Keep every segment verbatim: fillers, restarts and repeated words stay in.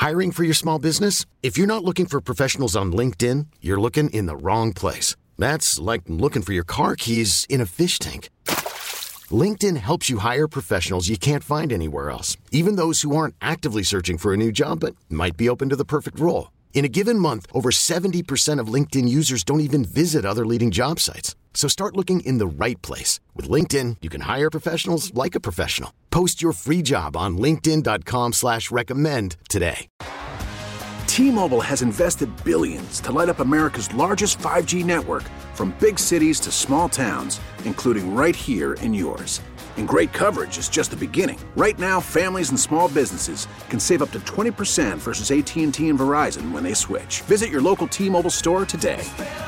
Hiring for your small business? If you're not looking for professionals on LinkedIn, you're looking in the wrong place. That's like looking for your car keys in a fish tank. LinkedIn helps you hire professionals you can't find anywhere else, even those who aren't actively searching for a new job but might be open to the perfect role. In a given month, over seventy percent of LinkedIn users don't even visit other leading job sites. So start looking in the right place. With LinkedIn, you can hire professionals like a professional. Post your free job on linkedin dot com slash recommend today. T-Mobile has invested billions to light up America's largest five G network, from big cities to small towns, including right here in yours. And great coverage is just the beginning. Right now, families and small businesses can save up to twenty percent versus A T and T and Verizon when they switch. Visit your local T-Mobile store today.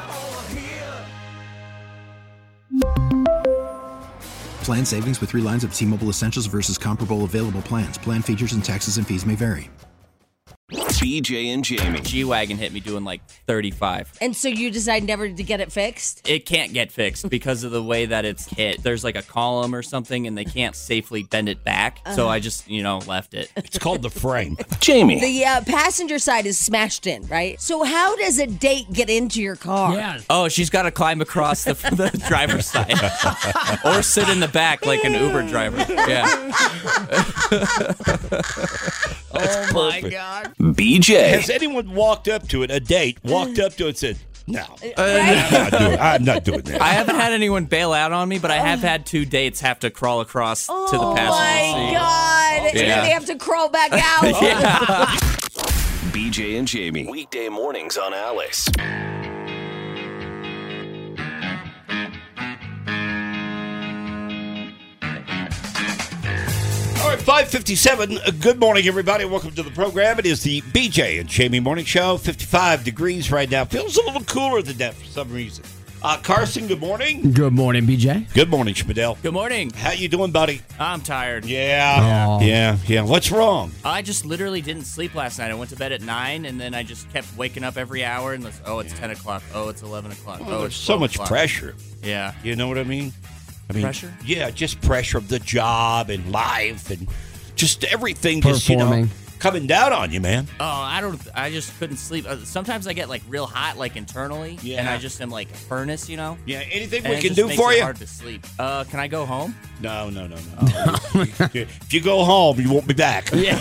Plan savings with three lines of T-Mobile Essentials versus comparable available plans. Plan features and taxes and fees may vary. B J and Jamie. G-Wagon hit me doing like thirty-five. And so you decide never to get it fixed? It can't get fixed because of the way that it's hit. There's like a column or something, and they can't safely bend it back. Uh-huh. So I just, you know, left it. It's called the frame. Jamie. The uh, passenger side is smashed in, right? So how does a date get into your car? Yeah. Oh, she's got to climb across the, the driver's side. Or sit in the back like an Uber driver. Yeah. Oh, my God. B J. Has anyone walked up to it, a date, walked up to it and said, no, uh, I'm not doing it. I'm not doing that. I haven't had anyone bail out on me, but I have had two dates have to crawl across oh to the passenger seat. Oh, my God. Oh, and yeah. then they have to crawl back out. Yeah. B J and Jamie. Weekday mornings on Alice. All right, five fifty-seven. Good morning, everybody. Welcome to the program. It is the B J and Jamie Morning Show. fifty-five degrees right now. Feels a little cooler than that for some reason. Uh, Carson, good morning. Good morning, B J. Good morning, Schmidl. Good morning. How you doing, buddy? I'm tired. Yeah, Oh. yeah, yeah. What's wrong? I just literally didn't sleep last night. I went to bed at nine, and then I just kept waking up every hour. And this, oh, it's ten o'clock. Oh, it's eleven o'clock. Well, oh, there's it's so much o'clock. pressure. Yeah. You know what I mean? I mean, Pressure? Yeah, just pressure of the job and life and just everything just, you know, Performing. coming down on you, man. Oh, I don't. I just couldn't sleep. Uh, Sometimes I get like real hot, like internally, Yeah. and I just am like a furnace, you know. Yeah, anything And we it can just do makes for it you? Hard to sleep. Uh, can I go home? No, no, no, no. If you go home, you won't be back. Yeah.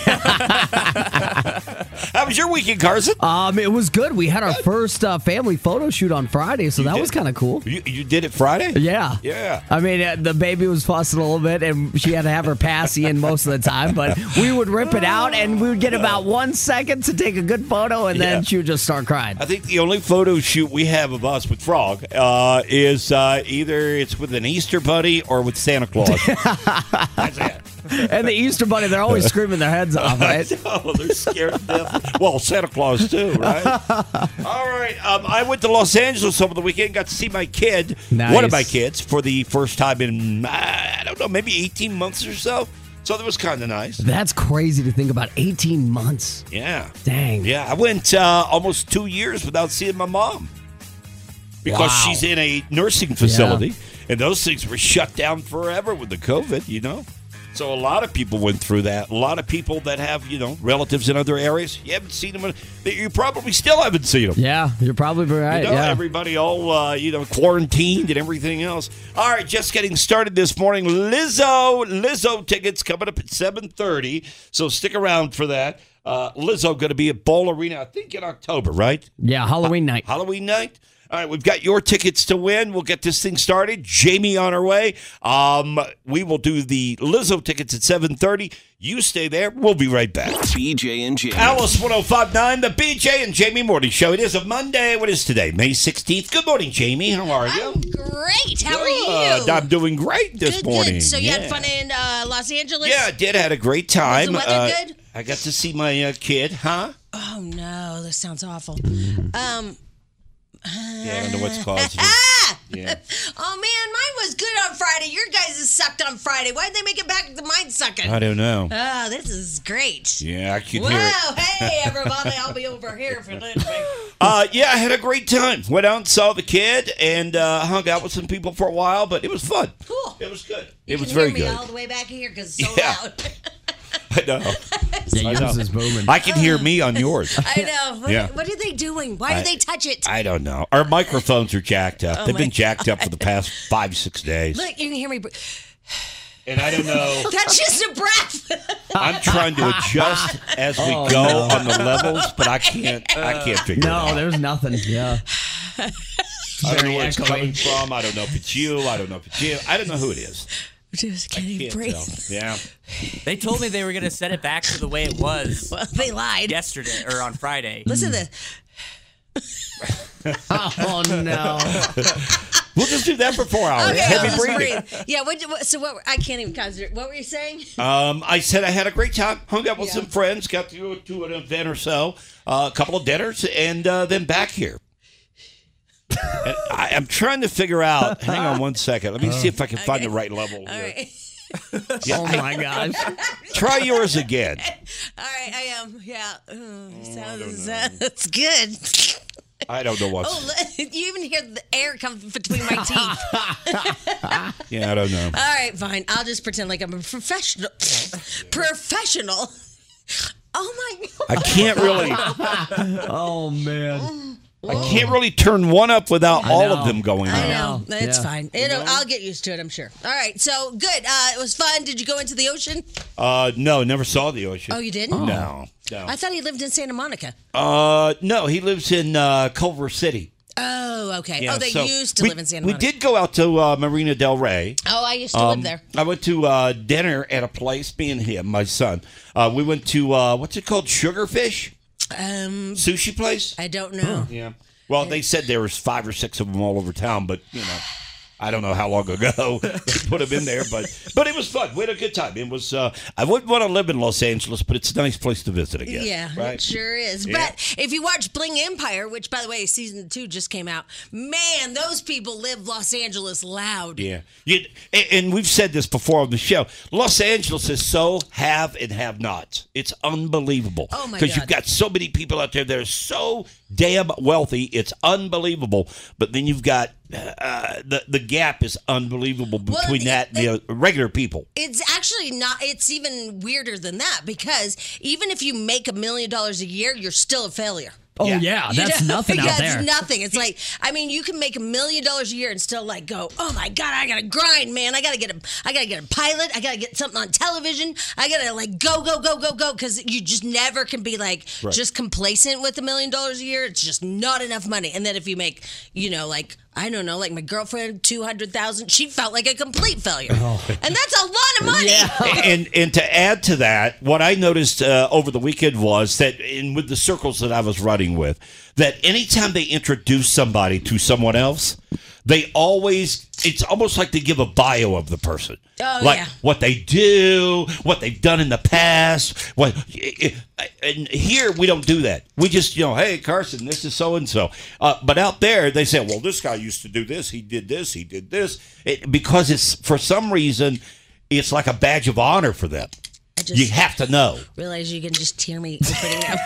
How was your weekend, Carson? Um, it was good. We had our first uh, family photo shoot on Friday, so You that did? was kind of cool. You, you did it Friday? Yeah. Yeah. I mean, uh, the baby was fussing a little bit, and she had to have her passy in most of the time, but we would rip it out, and we would get about one second to take a good photo, and then Yeah. she would just start crying. I think the only photo shoot we have of us with Frog uh, is uh, either it's with an Easter bunny or with Santa Claus. That's it. And the Easter Bunny, they're always screaming their heads off, right? Oh, they're scared to death. Well, Santa Claus too, right? All right. Um, I went to Los Angeles over the weekend. Got to see my kid, Nice. one of my kids, for the first time in I don't know, maybe eighteen months or so. So that was kind of nice. That's crazy to think about. eighteen months. Yeah. Dang. Yeah, I went uh, almost two years without seeing my mom because Wow. she's in a nursing facility, and those things were shut down forever with the COVID, you know? So a lot of people went through that. A lot of people that have, you know, relatives in other areas, you haven't seen them. In, you probably still haven't seen them. Yeah, you're probably right. You know, yeah. everybody all, uh, you know, quarantined and everything else. All right, just getting started this morning. Lizzo, Lizzo tickets coming up at seven thirty, so stick around for that. Uh, Lizzo going to be at Bowl Arena, I think in October, right? Yeah, Halloween night. Halloween night? All right, we've got your tickets to win. We'll get this thing started. Jamie on our way. Um, we will do the Lizzo tickets at seven thirty. You stay there. We'll be right back. B J and Jamie. Alice one oh five point nine, the B J and Jamie Morning Show. It is a Monday. What is today? May sixteenth. Good morning, Jamie. How are you? I'm great. How are Good. you? I'm doing great this good, morning. Good. So you Yeah. had fun in uh, Los Angeles? Yeah, I did. Had a great time. Was the weather Uh, good? I got to see my uh, kid, huh? Oh, no. This sounds awful. Um... Yeah, I don't know what's causing it. Ah! Yeah. Oh, man, mine was good on Friday. Your guys' sucked on Friday. Why did they make it back to mine sucking? I don't know. Oh, this is great. Yeah, I can Wow. hear it. Hey, everybody. I'll be over here for this. Uh, yeah, I had a great time. Went out and saw the kid and uh, hung out with some people for a while, but it was fun. Cool. It was good. You it was can very hear me good. all the way back here because it's so Yeah. loud. I know. Yeah, I yours know. is booming. I can hear me on yours. I know. What, Yeah. what are they doing? Why I- do they touch it? I don't know. Our microphones are jacked up. Oh They've my been jacked up for the past five, six days. Look, you can hear me. br- And I don't know. That's just a breath. I'm trying to adjust as we Oh, go no. on the levels, but I can't. I can't figure it No, out. there's nothing. Yeah. I don't know very where it's echoey. coming from. I don't know if it's you. I don't know if it's you. I don't know who it is. Just can't even Can't breathe. tell. Yeah. They told me they were going to set it back to the way it was Well, they lied. yesterday or on Friday. Listen to this. Oh no. We'll just do that for four hours. Okay, Heavy I'll just breathing. breathe. Yeah. What, what? So what? I can't even concentrate. What were you saying? Um, I said I had a great time. Hung out with Yeah. some friends. Got to go to an event or so. Uh, a couple of dinners, and uh, then back here. And I, I'm trying to figure out. Hang on one second. Let me see if I can find the right level. All here. right. Yeah, Oh my gosh. try yours again. All right. I am. Yeah. Oh, sounds, that's good. I don't know what's. Oh, look, you even hear the air come between my teeth. Yeah, I don't know. All right, fine. I'll just pretend like I'm a professional. Professional. Oh my I god. can't really. Oh man. I can't really turn one up without all know. of them going I on. know. Yeah. It's Yeah. fine. It'll, I'll get used to it, I'm sure. All right. So, good. Uh, it was fun. Did you go into the ocean? Uh, no, never saw the ocean. Oh, you didn't? No, no. I thought he lived in Santa Monica. Uh, no, he lives in uh, Culver City. Oh, okay. Yeah, oh, they so used to we, live in Santa We Monica. did go out to uh, Marina Del Rey. Oh, I used to Um, live there. I went to uh, dinner at a place, me and him, my son. Uh, we went to, uh, what's it called, Sugarfish? Um, Sushi place? I don't know. Yeah. Well, they said there was five or six of them all over town, but, you know, I don't know how long ago we put them in there, but but it was fun. We had a good time. It was. Uh, I wouldn't want to live in Los Angeles, but it's a nice place to visit again. Yeah, right? it sure is. Yeah. But if you watch Bling Empire, which, by the way, season two just came out, man, those people live Los Angeles loud. Yeah. You, and, and we've said this before on the show. Los Angeles is so have and have nots. It's unbelievable. Oh, my Because God. you've got so many people out there that are so damn wealthy. It's unbelievable. But then you've got uh, the the gap is unbelievable Well, between it- that and the it- uh, regular people. It's actually not, it's even weirder than that because even if you make a million dollars a year, you're still a failure. Oh Yeah. yeah, You that's know? nothing yeah, out there. It's nothing. It's like, I mean, you can make a million dollars a year and still like go, oh my God, I gotta grind, man. I gotta get a, I gotta get a pilot. I gotta get something on television. I gotta like go, go, go, go, go. Cause you just never can be like Right. just complacent with a million dollars a year. It's just not enough money. And then if you make, you know, like, I don't know, like my girlfriend, two hundred thousand, she felt like a complete failure. Oh. And that's a lot of money. and and to add to that, what I noticed uh, over the weekend was that, in with the circles that I was running with, that anytime they introduce somebody to someone else, they always, it's almost like they give a bio of the person. Oh, like yeah. what they do, what they've done in the past. What, and here we don't do that. We just, you know, hey, Carson, this is so and so. But out there, they say, well, this guy used to do this. He did this. He did this. It, because it's, for some reason, it's like a badge of honor for them. I just You have to know. realize you can just hear me opening up.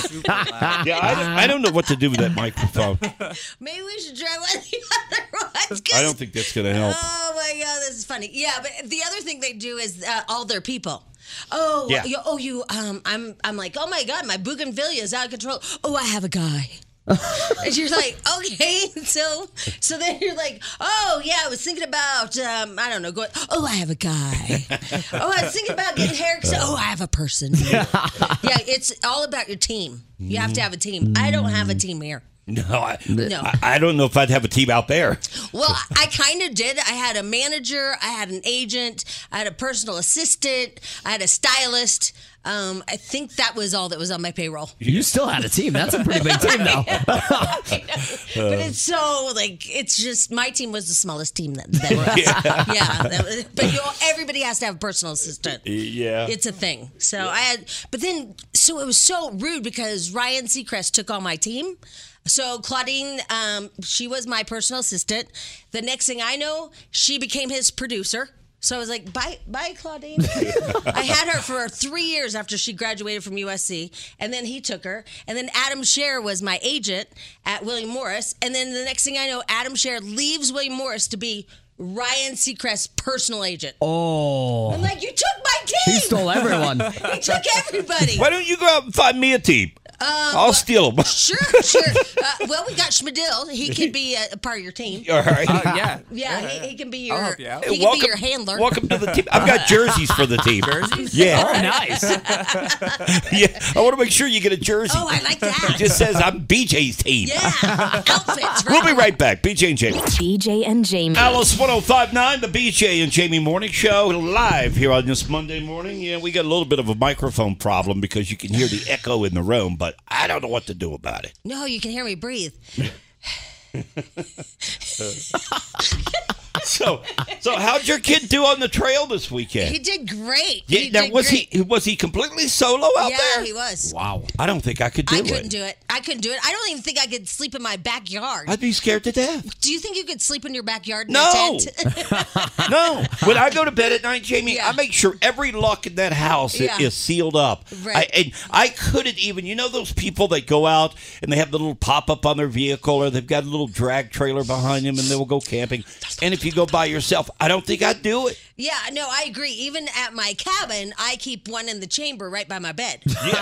Yeah, I don't, I don't know what to do with that microphone. Maybe we should try one of the other ones. 'cause- I don't think that's going to help. Oh my God, this is funny. Yeah, but the other thing they do is uh, all their people. Oh, Yeah. you, oh, you. Um, I'm. I'm like, oh my God, my bougainvillea is out of control. Oh, I have a guy. And you're like, okay, so so then you're like, oh yeah, I was thinking about, um, I don't know, going, oh, I have a guy. Oh, I was thinking about getting haircuts. Oh, I have a person. Yeah, it's all about your team. You have to have a team. I don't have a team here. No, I, No. I, I don't know if I'd have a team out there. Well, I kind of did. I had a manager, I had an agent, I had a personal assistant, I had a stylist. Um, I think that was all that was on my payroll. You still had a team. That's a pretty big team, though. But it's so like it's just my team was the smallest team that there was. Yeah, that was, but you know, everybody has to have a personal assistant. Yeah. It's a thing. So I had, but then so it was so rude because Ryan Seacrest took on my team. So Claudine, um, she was my personal assistant. The next thing I know, she became his producer. So I was like, bye, bye, Claudine. I had her for three years after she graduated from U S C. And then he took her. And then Adam Scher was my agent at William Morris. And then the next thing I know, Adam Scher leaves William Morris to be Ryan Seacrest's personal agent. Oh. I'm like, you took my team. He stole everyone. He took everybody. Why don't you go out and find me a team? Um, I'll steal them. Sure, sure. Uh, well, we got Schmidl. He could be a, a part of your team. All right. Uh, yeah. Yeah, he, he can be your. I'll help you out. He can welcome, be your handler. Welcome to the team. I've got jerseys for the team. Jerseys? Yeah. Oh, nice. Yeah. I want to make sure you get a jersey. Oh, I like that. It just says I'm B J's team. Yeah, outfits. We'll be right back. B J and Jamie. B J and Jamie. Alice one oh five point nine, the B J and Jamie Morning Show, live here on this Monday morning. Yeah, we got a little bit of a microphone problem because you can hear the echo in the room, but I don't know what to do about it. No, you can hear me breathe. So, so how'd your kid do on the trail this weekend? He did great. Yeah, he now, did was great. he was he completely solo out yeah, there? he was. Wow, I don't think I could do I it. couldn't do it. I couldn't do it. I don't even think I could sleep in my backyard. I'd be scared to death. Do you think you could sleep in your backyard in No. a tent? No, when I go to bed at night, Jamie, Yeah. I make sure every lock in that house i- Yeah. is sealed up. Right. I, and I couldn't even, you know, those people that go out and they have the little pop up on their vehicle, or they've got a little drag trailer behind them, and they will go camping. And if you go by yourself, I don't think I'd do it. Yeah, no, I agree. Even at my cabin, I keep one in the chamber right by my bed. Yeah.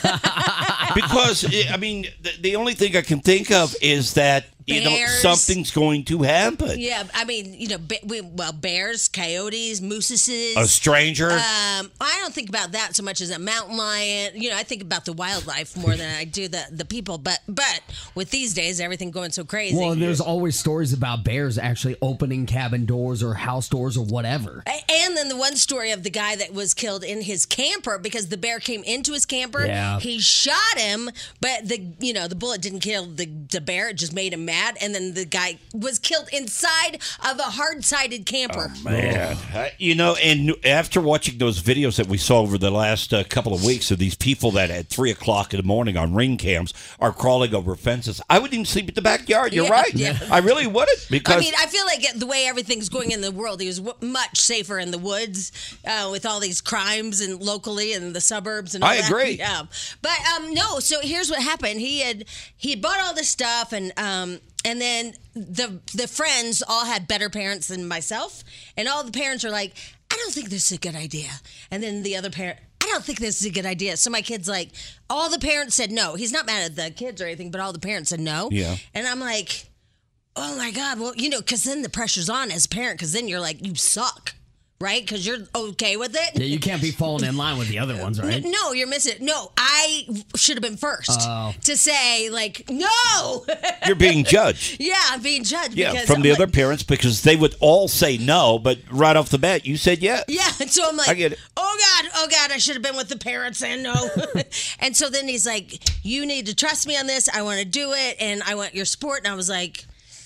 Because, I mean, the, the only thing I can think of is that, you know, Bears. something's going to happen. Yeah, I mean, you know, be, we, well, bears, coyotes, mooses. A stranger? Um, I don't think about that so much as a mountain lion. You know, I think about the wildlife more than I do the, the people. But but with these days, everything going so crazy. Well, there's always stories about bears actually opening cabin doors or house doors or whatever. A- And then the one story of the guy that was killed in his camper because the bear came into his camper. Yeah. He shot him, but the you know the bullet didn't kill the, the bear. It just made him mad. And then the guy was killed inside of a hard-sided camper. Man, Uh, you know, and after watching those videos that we saw over the last uh, couple of weeks of these people that at three o'clock in the morning on ring cams are crawling over fences, I wouldn't even sleep in the backyard. You're Yeah, right. yeah. I really wouldn't because I mean, I feel like the way everything's going in the world, he was w- much safer in the woods uh, with all these crimes and locally and the suburbs and all I that. agree. Yeah, but um, no. So here's what happened. He had he had bought all this stuff and um, and then the the friends all had better parents than myself, and all the parents are like, I don't think this is a good idea. And then the other parent, I don't think this is a good idea. So my kid's like, all the parents said no. He's not mad at the kids or anything, but all the parents said no. Yeah. And I'm like, oh my God. Well, you know, because then the pressure's on as a parent, because then you're like, you suck, right? Because you're okay with it. Yeah, you can't be falling in line with the other ones, right? No, you're missing it. No, I should have been first Oh. to say, like, no. you're being judged. Yeah, I'm being judged. Yeah, because from I'm the like- other parents, because they would all say no, but right off the bat, you said yes. Yeah, and so I'm like, I get it. oh God, oh God, I should have been with the parents saying no. And so then he's like, you need to trust me on this. I want to do it, and I want your support. And I was like,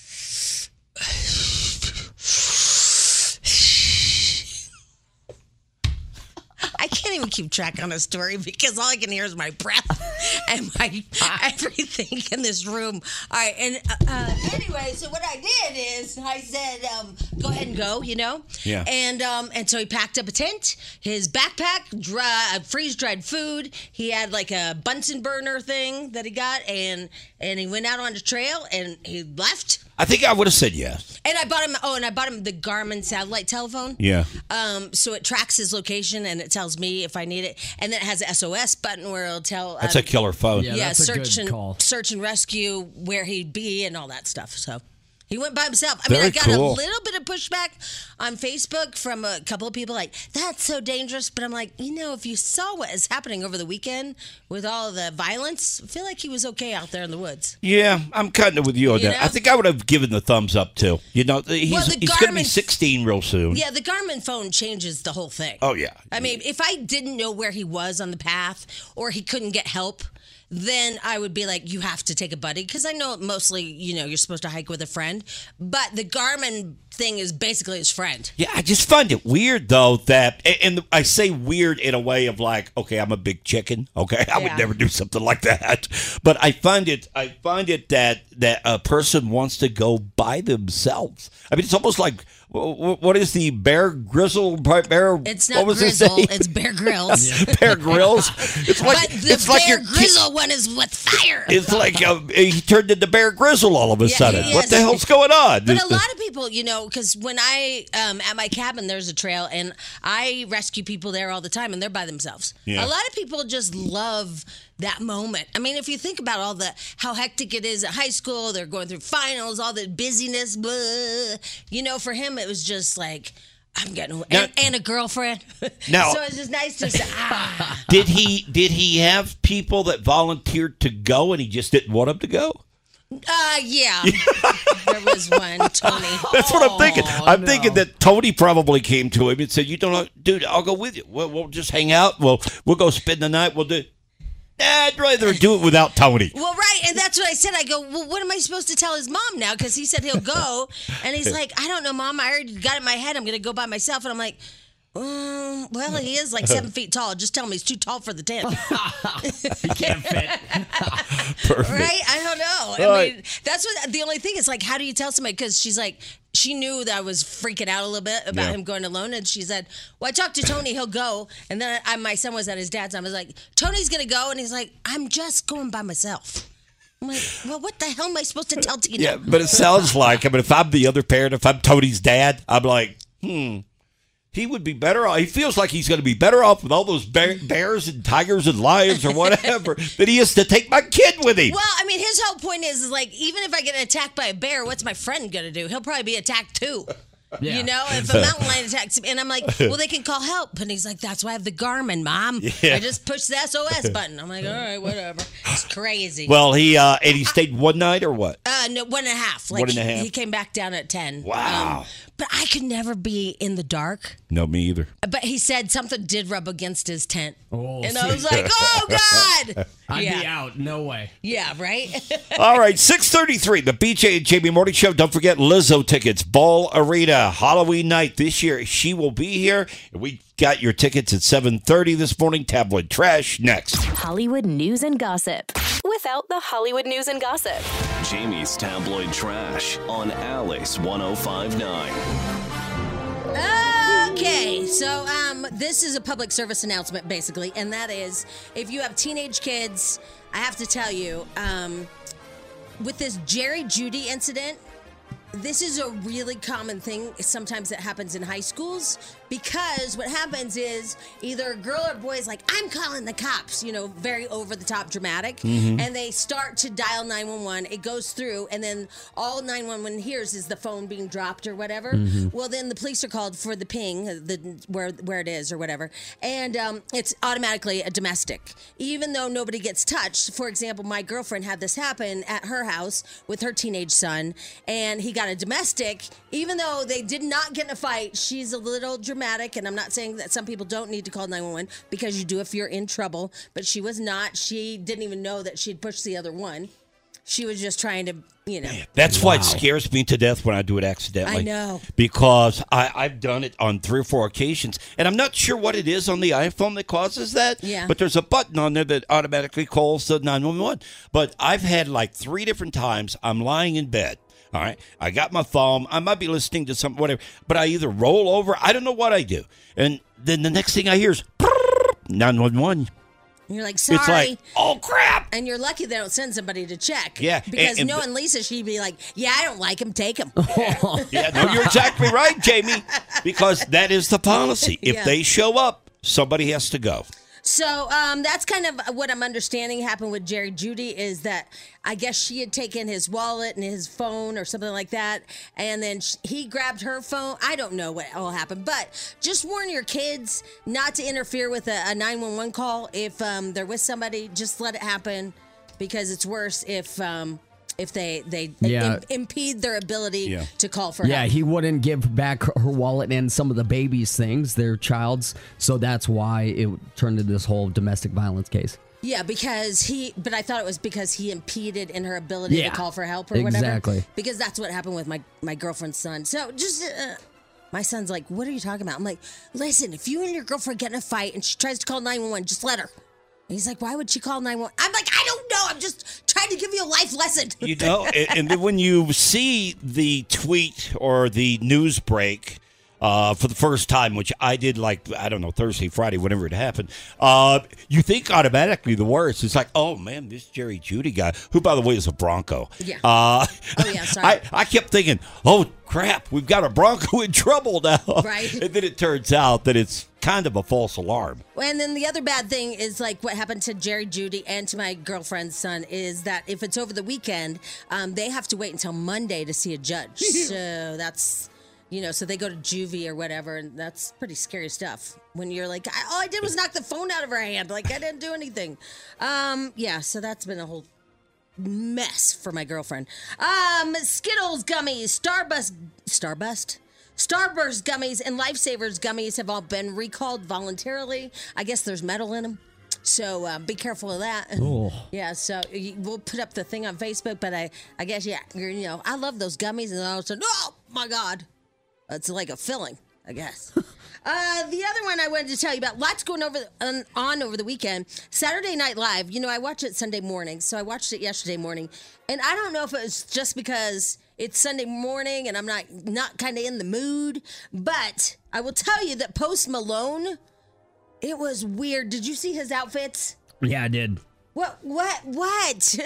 I can't even keep track on a story because all I can hear is my breath and my everything in this room. All right, and uh, anyway, so what I did is I said, um, "Go ahead and go," you know. Yeah. And um, and so he packed up a tent, his backpack, dry, freeze dried food. He had like a Bunsen burner thing that he got, and and he went out on the trail and he left. I think I would have said yes. And I bought him. Oh, and I bought him the Garmin satellite telephone. Yeah. Um. So it tracks his location and it tells me if I need it, and then it has an S O S button where it'll tell. That's um, a killer phone. Yeah, yeah, that's a search good and call. search and rescue where he'd be and all that stuff. So he went by himself. I mean, Very I got cool. a little bit of pushback on Facebook from a couple of people like, that's so dangerous. But I'm like, you know, if you saw what is happening over the weekend with all the violence, I feel like he was okay out there in the woods. Yeah, I'm kind of with you on You that. know? I think I would have given the thumbs up too. You know, he's Well, the he's going to be Garmin- sixteen real soon. Yeah, the Garmin phone changes the whole thing. Oh yeah. I mean, if I didn't know where he was on the path or he couldn't get help, then I would be like, you have to take a buddy. Because I know mostly, you know, you're supposed to hike with a friend. But the Garmin thing is basically his friend. Yeah, I just find it weird though that, and I say weird in a way of like, okay, I'm a big chicken. Okay, I would Yeah. never do something like that. But I find it, I find it that that a person wants to go by themselves. I mean, it's almost like, wh- wh- what is the Bear Grizzle? Bear? It's what not was his Grizzle, name? it's Bear Grylls. Bear Grylls. It's like But the it's like Bear your kid- Grizzle one is with fire. It's like uh, he turned into Bear Grizzle all of a Yeah, sudden. he What is. the hell's going on? But a lot of people, you know, know, because when I, um, at my cabin, there's a trail, and I rescue people there all the time, and they're by themselves. Yeah. A lot of people just love that moment. I mean, if you think about all the, how hectic it is at high school, they're going through finals, all the busyness, blah, you know, for him, it was just like, I'm getting, Now- and, and a girlfriend. Now- so it's just nice to say, ah. Did he did he have people that volunteered to go and he just didn't want them to go? Uh, yeah. There was one, Tony. That's what I'm thinking. Oh, I'm no. thinking that Tony probably came to him and said, "You don't know, dude. I'll go with you. We'll, we'll just hang out. We'll we'll go spend the night. We'll do." Nah, I'd rather do it without Tony. Well, right, and that's what I said. I go, well, what am I supposed to tell his mom now? Because he said he'll go, and he's like, I don't know, Mom. I already got it in my head. I'm going to go by myself, and I'm like, um, well, he is like seven feet tall. Just tell him he's too tall for the tent. He can't fit. Perfect. Right? I don't know. I Right. mean, that's what the only thing is like, how do you tell somebody? Because she's like, she knew that I was freaking out a little bit about Yeah. him going alone. And she said, well, I talked to Tony, he'll go. And then I, my son was at his dad's. And I was like, Tony's going to go. And he's like, I'm just going by myself. I'm like, well, what the hell am I supposed to tell Tina? Yeah, but it sounds like, I mean, if I'm the other parent, if I'm Tony's dad, I'm like, hmm, he would be better off. He feels like he's going to be better off with all those bear, bears and tigers and lions or whatever than he is to take my kid with him. Well, I mean, his whole point is, is like, even if I get attacked by a bear, what's my friend going to do? He'll probably be attacked too. Yeah. You know, if a mountain lion attacks him, and I'm like, well, they can call help. And he's like, that's why I have the Garmin, Mom. Yeah. I just push the S O S button. I'm like, all right, whatever. It's crazy. Well, he, uh, and he stayed one night or what? uh, no, one and a half. Like, One and a half. He, he came back down at ten. Wow. Um, but I could never be in the dark. No, me either. But he said something did rub against his tent. Oh, and I was like, oh, God. I'd yeah. be out. No way. Yeah, right? All right, six thirty-three, the B J and Jamie Morning Show. Don't forget Lizzo tickets, Ball Arena, Halloween night this year. She will be here. We got your tickets at seven thirty this morning. Tabloid Trash next. Hollywood news and gossip without the Hollywood news and gossip. Jamie's Tabloid Trash on Alice one oh five point nine. Okay, so um, this is a public service announcement, basically, and that is if you have teenage kids, I have to tell you, um, with this Jerry Judy incident, this is a really common thing sometimes that happens in high schools because what happens is either a girl or a boy is like, I'm calling the cops, you know, very over the top dramatic. Mm-hmm. And they start to dial nine one one. It goes through and then all nine one one hears is the phone being dropped or whatever. Mm-hmm. Well, then the police are called for the ping, the where where it is or whatever. And um, it's automatically a domestic. Even though nobody gets touched. For example, my girlfriend had this happen at her house with her teenage son and he got a domestic. Even though they did not get in a fight, she's a little dramatic, and I'm not saying that some people don't need to call nine one one because you do if you're in trouble, but she was not. She didn't even know that she'd pushed the other one. She was just trying to, you know. That's why it scares me to death when I do it accidentally. I know. Because I, I've done it on three or four occasions, and I'm not sure what it is on the iPhone that causes that. Yeah. But there's a button on there that automatically calls the nine one one. But I've had like three different times I'm lying in bed. All right. I got my phone. I might be listening to some whatever, but I either roll over. I don't know what I do. And then the next thing I hear is nine one one. You're like, sorry. It's like, oh, crap. And you're lucky they don't send somebody to check. Yeah, Because and- and- knowing Lisa, she'd be like, yeah, I don't like him. Take him. Yeah, no, you're exactly right, Jamie, because that is the policy. If Yeah. they show up, somebody has to go. So um, that's kind of what I'm understanding happened with Jerry Judy is that I guess she had taken his wallet and his phone or something like that, and then sh- he grabbed her phone. I don't know what all happened, but just warn your kids not to interfere with a, a nine one one call if um, they're with somebody. Just let it happen because it's worse if um, if they they Yeah. im- impede their ability Yeah. to call for Yeah, help. he wouldn't give back her wallet and some of the baby's things, their child's. So that's why it turned into this whole domestic violence case. Yeah, because he, but I thought it was because he impeded in her ability Yeah, to call for help or whatever. exactly. Because that's what happened with my, my girlfriend's son. So just, uh, my son's like, what are you talking about? I'm like, listen, if you and your girlfriend get in a fight and she tries to call nine one one, just let her. And he's like, why would she call nine one one? I'm like, I don't know. I'm just trying to give you a life lesson. You know, and, and then when you see the tweet or the news break uh, for the first time, which I did like, I don't know, Thursday, Friday, whenever it happened, uh, you think automatically the worst. It's like, oh, man, this Jerry Judy guy, who, by the way, is a Bronco. Yeah. Uh, oh, yeah, sorry. I, I kept thinking, oh, crap, we've got a Bronco in trouble now. Right. And then it turns out that it's kind of a false alarm. And then the other bad thing is like what happened to Jerry Judy and to my girlfriend's son is that if it's over the weekend, um, they have to wait until Monday to see a judge. So that's, you know, so they go to juvie or whatever, and that's pretty scary stuff. When you're like, I, all I did was knock the phone out of her hand. Like, I didn't do anything. Um, yeah, so that's been a whole mess for my girlfriend. Um, Skittles gummies, Starburst, Starburst? Starburst gummies and Lifesavers gummies have all been recalled voluntarily. I guess there's metal in them. So uh, be careful of that. Oh. Yeah, so we'll put up the thing on Facebook, but I, I guess, yeah, you know, I love those gummies. And then all of a sudden, oh, my God. It's like a filling, I guess. uh, the other one I wanted to tell you about, lots going over on, on over the weekend. Saturday Night Live, you know, I watch it Sunday morning, so I watched it yesterday morning. And I don't know if it was just because it's Sunday morning and I'm not, not kind of in the mood, but I will tell you that Post Malone, it was weird. Did you see his outfits? Yeah, I did. What? What? What?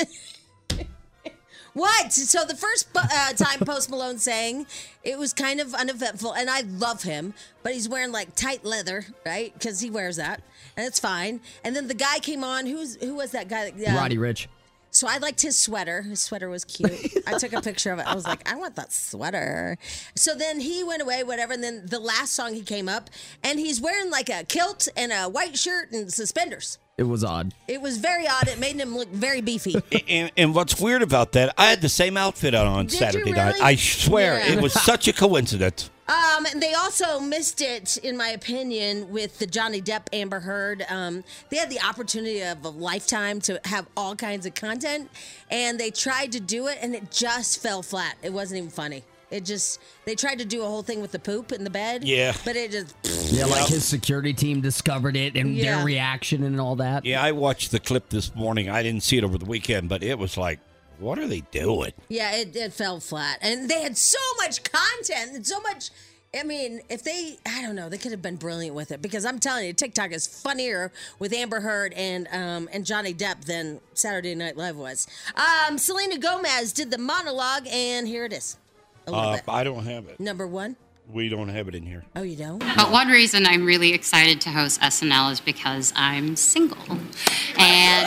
What? So the first uh, time Post Malone sang, it was kind of uneventful, and I love him, but he's wearing like tight leather, right? Because he wears that, and it's fine. And then the guy came on. Who's who was that guy? Uh, Roddy Ricch. So I liked his sweater. His sweater was cute. I took a picture of it. I was like, I want that sweater. So then he went away, whatever. And then the last song he came up, and he's wearing like a kilt and a white shirt and suspenders. It was odd. It was very odd. It made him look very beefy. And, and what's weird about that, I had the same outfit on on Did you Saturday night. really? I swear, Yeah. it was such a coincidence. Um, and they also missed it, in my opinion, with the Johnny Depp Amber Heard. Um, they had the opportunity of a lifetime to have all kinds of content, and they tried to do it, and it just fell flat. It wasn't even funny. It just, they tried to do a whole thing with the poop in the bed. Yeah. But it just, Yeah, like his security team discovered it and Yeah. their reaction and all that. Yeah, I watched the clip this morning. I didn't see it over the weekend, but it was like, what are they doing? yeah, it, it fell flat. And they had so much content and so much. I mean, if they, I don't know, they could have been brilliant with it, because I'm telling you, TikTok is funnier with Amber Heard and um, and Johnny Depp than Saturday Night Live was. Um, Selena Gomez did the monologue, and here it is. A little Uh, bit. I don't have it. Number one. We don't have it in here. Oh, you don't? But one reason I'm really excited to host S N L is because I'm single. And,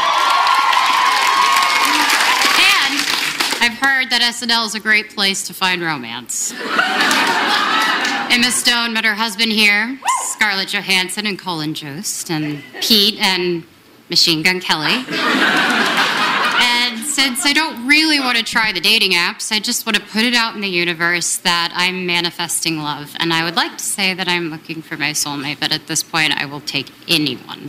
and I've heard that S N L is a great place to find romance. Emma Stone met her husband here, Scarlett Johansson and Colin Jost, and Pete and Machine Gun Kelly. And since I don't really want to try the dating apps, I just want to put it out in the universe that I'm manifesting love. And I would like to say that I'm looking for my soulmate, but at this point, I will take anyone.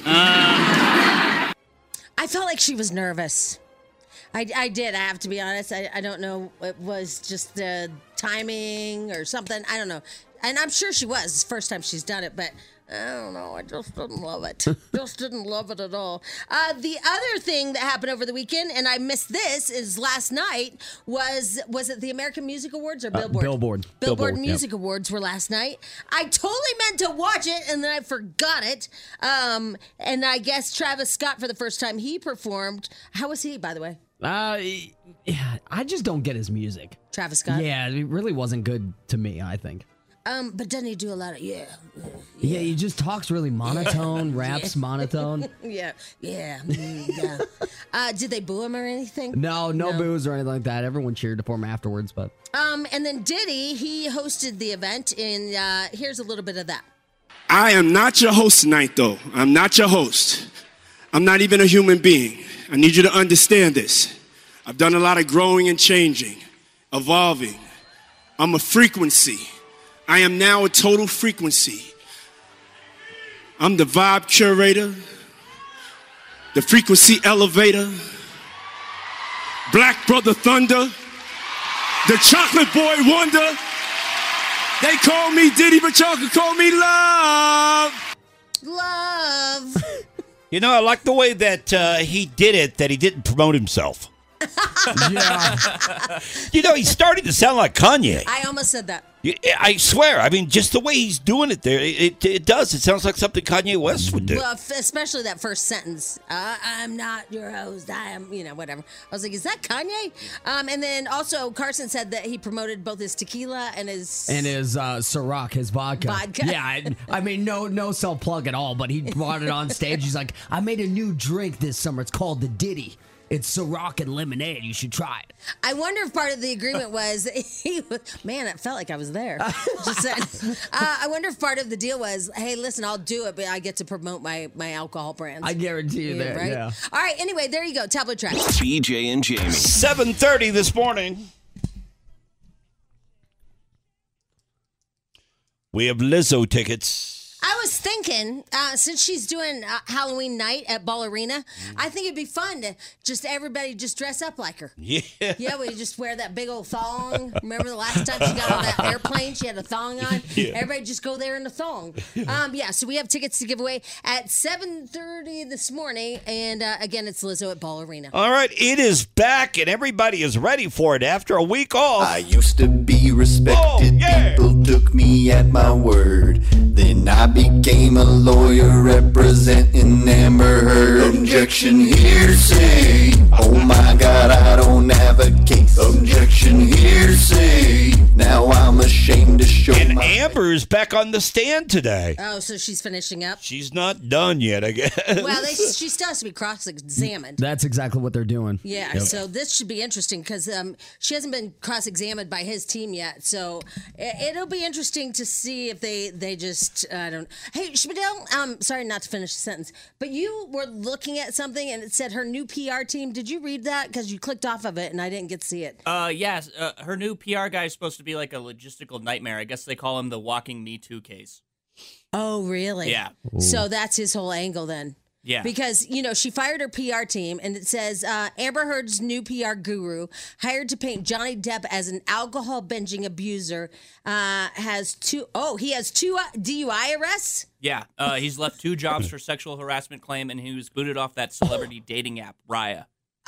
I felt like she was nervous. I, I did, I have to be honest. I, I don't know. It was just the timing or something. I don't know. And I'm sure she was. It's the first time she's done it, but I don't know. I just didn't love it. Just didn't love it at all. Uh, the other thing that happened over the weekend, and I missed this, is last night was was it the American Music Awards or Billboard? Uh, Billboard. Billboard Billboard, Music Awards were last night. I totally meant to watch it, and then I forgot it. Um, and I guess Travis Scott, for the first time he performed. How was he, by the way? Uh, yeah, I just don't get his music. Travis Scott? Yeah, it really wasn't good to me, I think. Um, but doesn't he do a lot of, yeah. Yeah, he just talks really monotone, raps monotone. Yeah, yeah, mm, yeah. Uh, did they boo him or anything? No, no, boos or anything like that. Everyone cheered for him afterwards, but. Um, and then Diddy, he hosted the event, and uh, here's a little bit of that. I am not your host tonight, though. I'm not your host. I'm not even a human being. I need you to understand this. I've done a lot of growing and changing, evolving. I'm a frequency. I am now a total frequency. I'm the vibe curator, the frequency elevator, Black Brother Thunder, the chocolate boy wonder. They call me Diddy, but y'all can call me Love. Love. You know, I like the way that uh, he did it, that he didn't promote himself. Yeah. You know, he's starting to sound like Kanye. I almost said that. I swear. I mean, just the way he's doing it there, it, it, it does. It sounds like something Kanye West would do. Well, especially that first sentence. Uh, I'm not your host. I am, you know, whatever. I was like, is that Kanye? Um, and then also Carson said that he promoted both his tequila and his... And his uh, Ciroc, his vodka. Vodka. Yeah, I, I mean, no no self-plug at all, but he brought it on stage. He's like, I made a new drink this summer. It's called the Diddy. It's Ciroc and lemonade. You should try it. I wonder if part of the agreement was he was, man, it felt like I was there. Just saying. Uh, I wonder if part of the deal was, hey, listen, I'll do it, but I get to promote my, my alcohol brands. I guarantee you yeah, that, right? yeah. All right, anyway, there you go. Tablet trash. B J and Jamie. seven thirty this morning. We have Lizzo tickets. I was thinking, uh, since she's doing uh, Halloween night at Ball Arena, mm. I think it'd be fun to just everybody just dress up like her. Yeah. Yeah, we just wear that big old thong. Remember the last time she got on that airplane? She had a thong on. Yeah. Everybody just go there in a thong. Um, yeah, so we have tickets to give away at seven thirty this morning. And uh, again, it's Lizzo at Ball Arena. All right, it is back, and everybody is ready for it after a week off. I used to be respected. Oh, yeah. People took me at my word. Then I became a lawyer representing Amber Heard. Objection, hearsay. Oh my God, I don't have a case. Objection, hearsay. Now I'm ashamed to show and my... Amber is back on the stand today. Oh, so she's finishing up? She's not done yet, I guess. Well, they, she still has to be cross-examined. That's exactly what they're doing. Yeah, Yep. so this should be interesting because um, she hasn't been cross-examined by his team yet. So it, it'll be interesting to see if they, they just, I don't Hey, Schmidl, um, sorry not to finish the sentence, but you were looking at something and it said her new P R team. Did you read that? Because you clicked off of it and I didn't get to see it. Uh, yes, uh, her new P R guy is supposed to be like a logistical nightmare. I guess they call him the walking Me Too case. Oh, really? Yeah. So that's his whole angle then. Yeah. Because, you know, she fired her P R team, and it says uh, Amber Heard's new P R guru, hired to paint Johnny Depp as an alcohol binging abuser, uh, has two, oh, he has two uh, D U I arrests? Yeah, uh, he's left two jobs for sexual harassment claim, and he was booted off that celebrity dating app, Raya.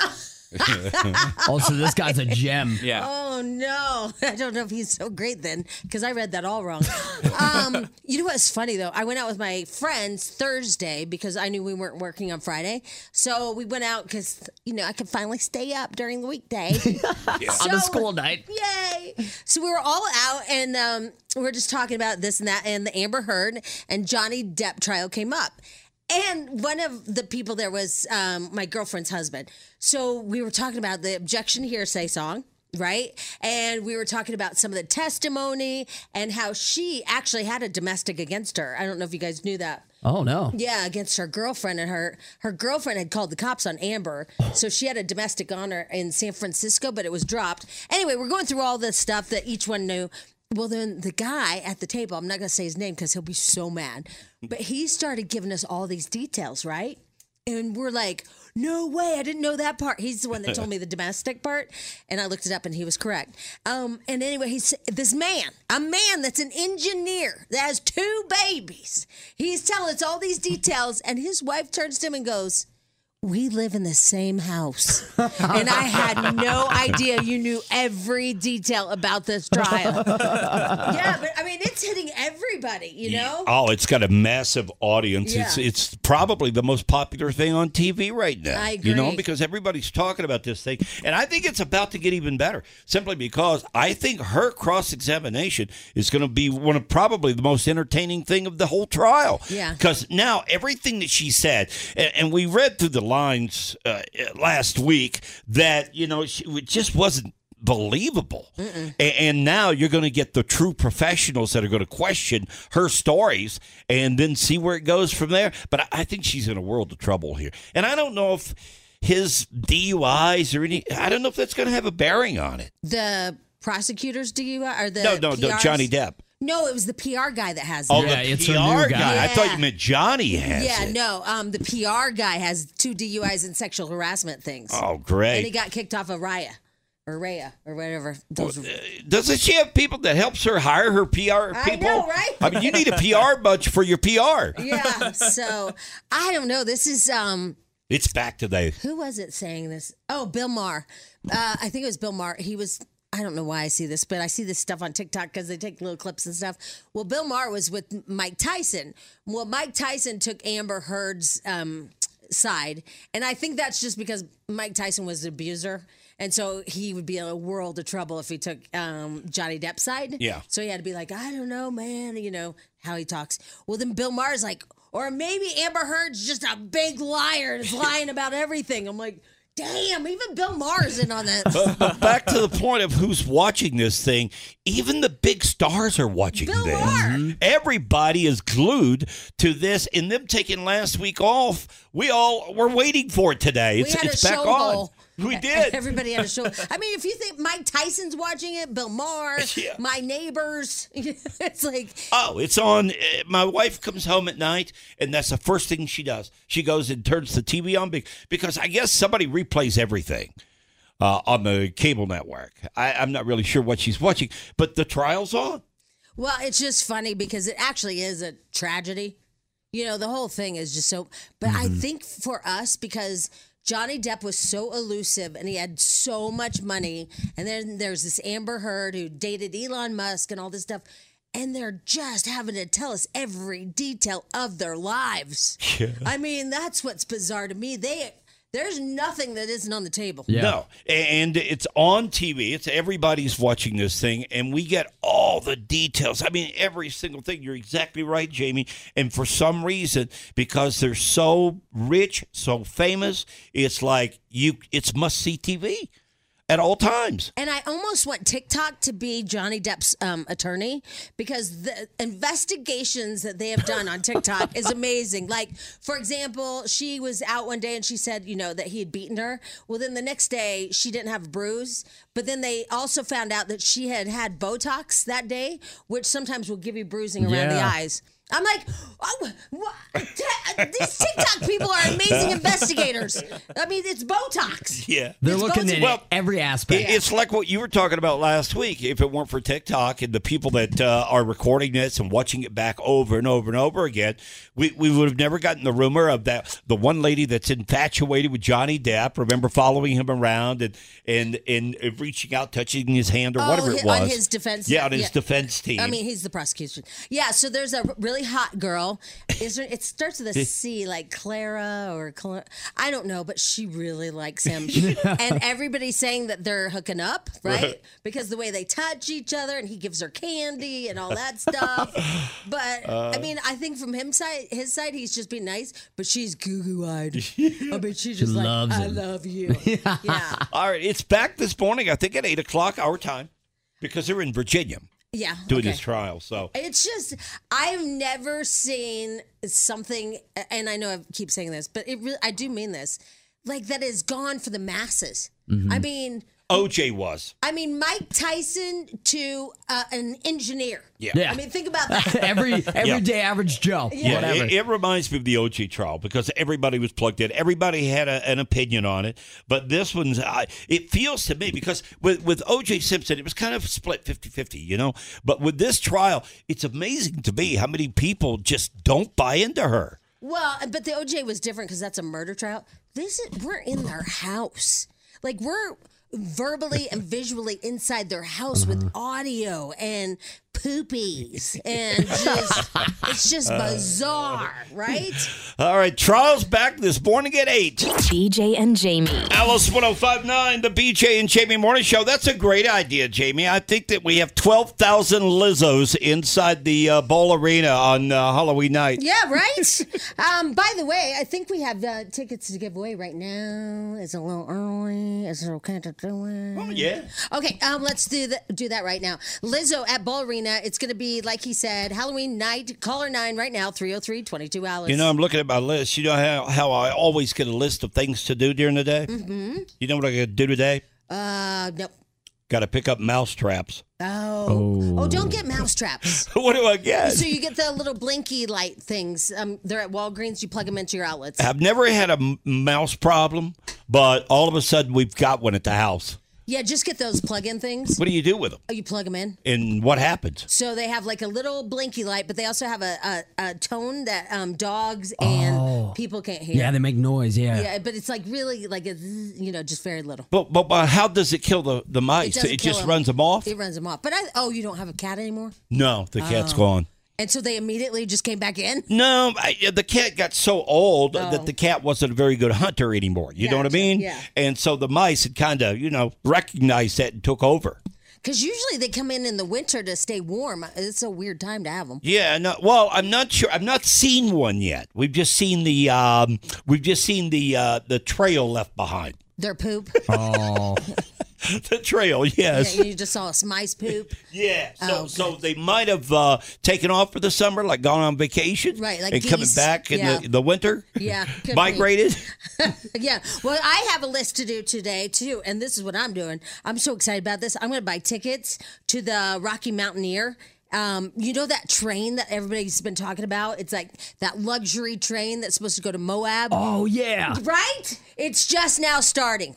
Oh, so this guy's a gem. Yeah. Oh, no. I don't know if he's so great then, because I read that all wrong. um, you know what's funny, though? I went out with my friends Thursday because I knew we weren't working on Friday. So we went out because, you know, I could finally stay up during the weekday. Yeah. So, on a school night. Yay. So we were all out, and um, we were just talking about this and that, and the Amber Heard and Johnny Depp trial came up. And one of the people there was um, my girlfriend's husband. So we were talking about the objection hearsay song, right? And we were talking about some of the testimony and how she actually had a domestic against her. I don't know if you guys knew that. Oh, no. Yeah, against her girlfriend. And her, her girlfriend had called the cops on Amber. So she had a domestic on her in San Francisco, but it was dropped. Anyway, we're going through all this stuff that each one knew. Well, then the guy at the table, I'm not going to say his name because he'll be so mad, but he started giving us all these details, right? And we're like, no way, I didn't know that part. He's the one that told me the domestic part, and I looked it up, and he was correct. Um, and anyway, he's this man, a man that's an engineer that has two babies. He's telling us all these details, and his wife turns to him and goes, we live in the same house. And I had no idea you knew every detail about this trial. Yeah, but I mean, it's hitting everybody, you know? Oh, it's got a massive audience. Yeah. It's it's probably the most popular thing on T V right now. I agree. You know, because everybody's talking about this thing. And I think it's about to get even better, simply because I think her cross-examination is going to be one of probably the most entertaining thing of the whole trial. Yeah. Because now everything that she said, and, and we read through the lines uh, last week that, you know, she, it just wasn't believable. And, and now you're going to get the true professionals that are going to question her stories and then see where it goes from there. But I, I think she's in a world of trouble here. And I don't know if his D U Is or any, I don't know if that's going to have a bearing on it. The prosecutor's D U I or the No, no, no, P Rs? Johnny Depp. No, it was the P R guy that has Oh, it. Yeah, the it's P her new R guy. guy. I thought Yeah. you meant Johnny has Yeah, it. no, um, the P R guy has two D U Is and sexual harassment things. Oh, And he great. got kicked off of Raya. Or Raya, or whatever. Those Doesn't she have people that helps her hire her P R I people? know, right? I mean, you need a P R bunch for your P R. Yeah, so I don't know. This is um It's back today. Who was it saying this? Oh, Bill Maher. Uh, I think it was Bill Maher. He was, I don't know why I see this, but I see this stuff on TikTok because they take little clips and stuff. Well, Bill Maher was with Mike Tyson. Well, Mike Tyson took Amber Heard's um, side. And I think that's just because Mike Tyson was an abuser. And so he would be in a world of trouble if he took um, Johnny Depp's side. Yeah. So he had to be like, I don't know, man, you know, how he talks. Well, then Bill Maher's like, or maybe Amber Heard's just a big liar and is lying about everything. I'm like, damn, even Bill Maher's in on that. But, but back to the point of who's watching this thing, even the big stars are watching Bill this. Maher. Everybody is glued to this, and them taking last week off, we all were waiting for it today. It's, we had it's a back show on. goal. We did. Everybody had a show. I mean, if you think Mike Tyson's watching it, Bill Maher, Yeah. my neighbors, it's like, Oh, it's on. uh, My wife comes home at night, and that's the first thing she does. She goes and turns the T V on be- because I guess somebody replays everything uh, on the cable network. I, I'm not really sure what she's watching, but the trial's on. well, it's just funny because it actually is a tragedy. You know, the whole thing is just so, but I think for us, because Johnny Depp was so elusive and he had so much money. And then there's this Amber Heard who dated Elon Musk and all this stuff. And they're just having to tell us every detail of their lives. Yeah. I mean, that's what's bizarre to me. They There's nothing that isn't on the table. No, and it's on T V. It's everybody's watching this thing, and we get all the details. I mean, every single thing. You're exactly right, Jamie. And for some reason, because they're so rich, so famous, it's like you. It's must-see T V at all times. And I almost want TikTok to be Johnny Depp's um, attorney because the investigations that they have done on TikTok is amazing. Like, for example, she was out one day and she said, you know, that he had beaten her. Well, then the next day she didn't have a bruise. But then they also found out that she had had Botox that day, which sometimes will give you bruising around the Yeah. eyes. I'm like, oh, what? These TikTok people are amazing investigators. I mean, it's Botox. Yeah. They're It's looking Botox. at Well, every aspect. It- It's like what you were talking about last week. If it weren't for TikTok and the people that uh, are recording this and watching it back over and over and over again, we, we would have never gotten the rumor of that. The one lady that's infatuated with Johnny Depp, remember following him around and and, and reaching out, touching his hand or Oh, whatever it hi- was. on his defense. Yeah, on his yeah. defense team. I mean, he's the prosecution. Yeah, so there's a really hot girl. Is there, it starts with a C, like Clara or Cla- I don't know, but she really likes him. And everybody's saying that they're hooking up, right? Right. Because the way they touch each other, and he gives her candy and all that stuff. But Uh. I mean, I think from him side, his side, he's just being nice. But she's goo goo eyed. I mean, she's just like, loves I him. love you. Yeah. All right, it's back this morning, I think at eight o'clock our time, because they're in Virginia Yeah. doing okay. this trial. So It's just I've never seen something, and I know I keep saying this, but it really, I do mean this, like that is gone for the masses. I mean, O J was. I mean Mike Tyson to uh, an engineer. Yeah. Yeah. I mean, think about that. every everyday average Joe. Yeah, Whatever. it, it reminds me of the O J trial because everybody was plugged in. Everybody had a, an opinion on it. But this one's, uh, it feels to me, because with, with O J Simpson, it was kind of split fifty-fifty, you know? But with this trial, it's amazing to me how many people just don't buy into her. Well, but the O J was different because that's a murder trial. This is, we're in their house. Like, we're verbally and visually inside their house with audio and poopies and just it's just bizarre, right? All right, trial's back this morning at eight. B J and Jamie. Alice one oh five point nine, the B J and Jamie Morning Show. That's a great idea, Jamie. I think that we have twelve thousand Lizzos inside the uh, Bowl Arena on uh, Halloween night. Yeah, right. um, by the way, I think we have uh, tickets to give away right now. It's a little early. Is it okay to do it? Oh, yeah. Okay, um, let's do that. Do that right now. Lizzo at Bowl Arena. It's going to be, like he said, Halloween night. Caller nine right now, three oh three, twenty-two Alice. You know, I'm looking at my list. You know how, how I always get a list of things to do during the day? Mm-hmm. You know what I got to do today? Uh, no. Got to pick up mouse traps. Oh. oh. don't get mouse traps. What do I get? So you get the little blinky light things. Um, they're at Walgreens. You plug them into your outlets. I've never had a m- mouse problem, but all of a sudden we've got one at the house. Yeah, just get those plug-in things. What do you do with them? Oh, you plug them in. And what happens? So they have like a little blinky light, but they also have a, a, a tone that um, dogs and Oh. people can't hear. Yeah, they make noise. Yeah. Yeah, but it's like really like a, zzz, you know, just very little. But, but, but how does it kill the, the mice? doesn't It, kill just them. runs them off? It runs them off. But I oh, you don't have a cat anymore? No, the cat's Oh. gone. And so they immediately just came back in? No, I, the cat got so old Oh. that the cat wasn't a very good hunter anymore. You know what I Gotcha, mean? yeah. And so the mice had kind of, you know, recognized that and took over. Because usually they come in in the winter to stay warm. It's a weird time to have them. Yeah, no, well, I'm not sure. I've not seen one yet. We've just seen the um, we've just seen the uh, the trail left behind. Their poop. Oh. The trail, yes. Yeah, you just saw some mice poop. Yeah. So, Oh, so they might have uh, taken off for the summer, like gone on vacation, Right, like and coming geese. back in Yeah. the, the winter. Yeah, could be. Migrated. Yeah. Well, I have a list to do today, too. And this is what I'm doing. I'm so excited about this. I'm going to buy tickets to the Rocky Mountaineer. Um, you know that train that everybody's been talking about? It's like that luxury train that's supposed to go to Moab. Oh, yeah. Right? It's just now starting.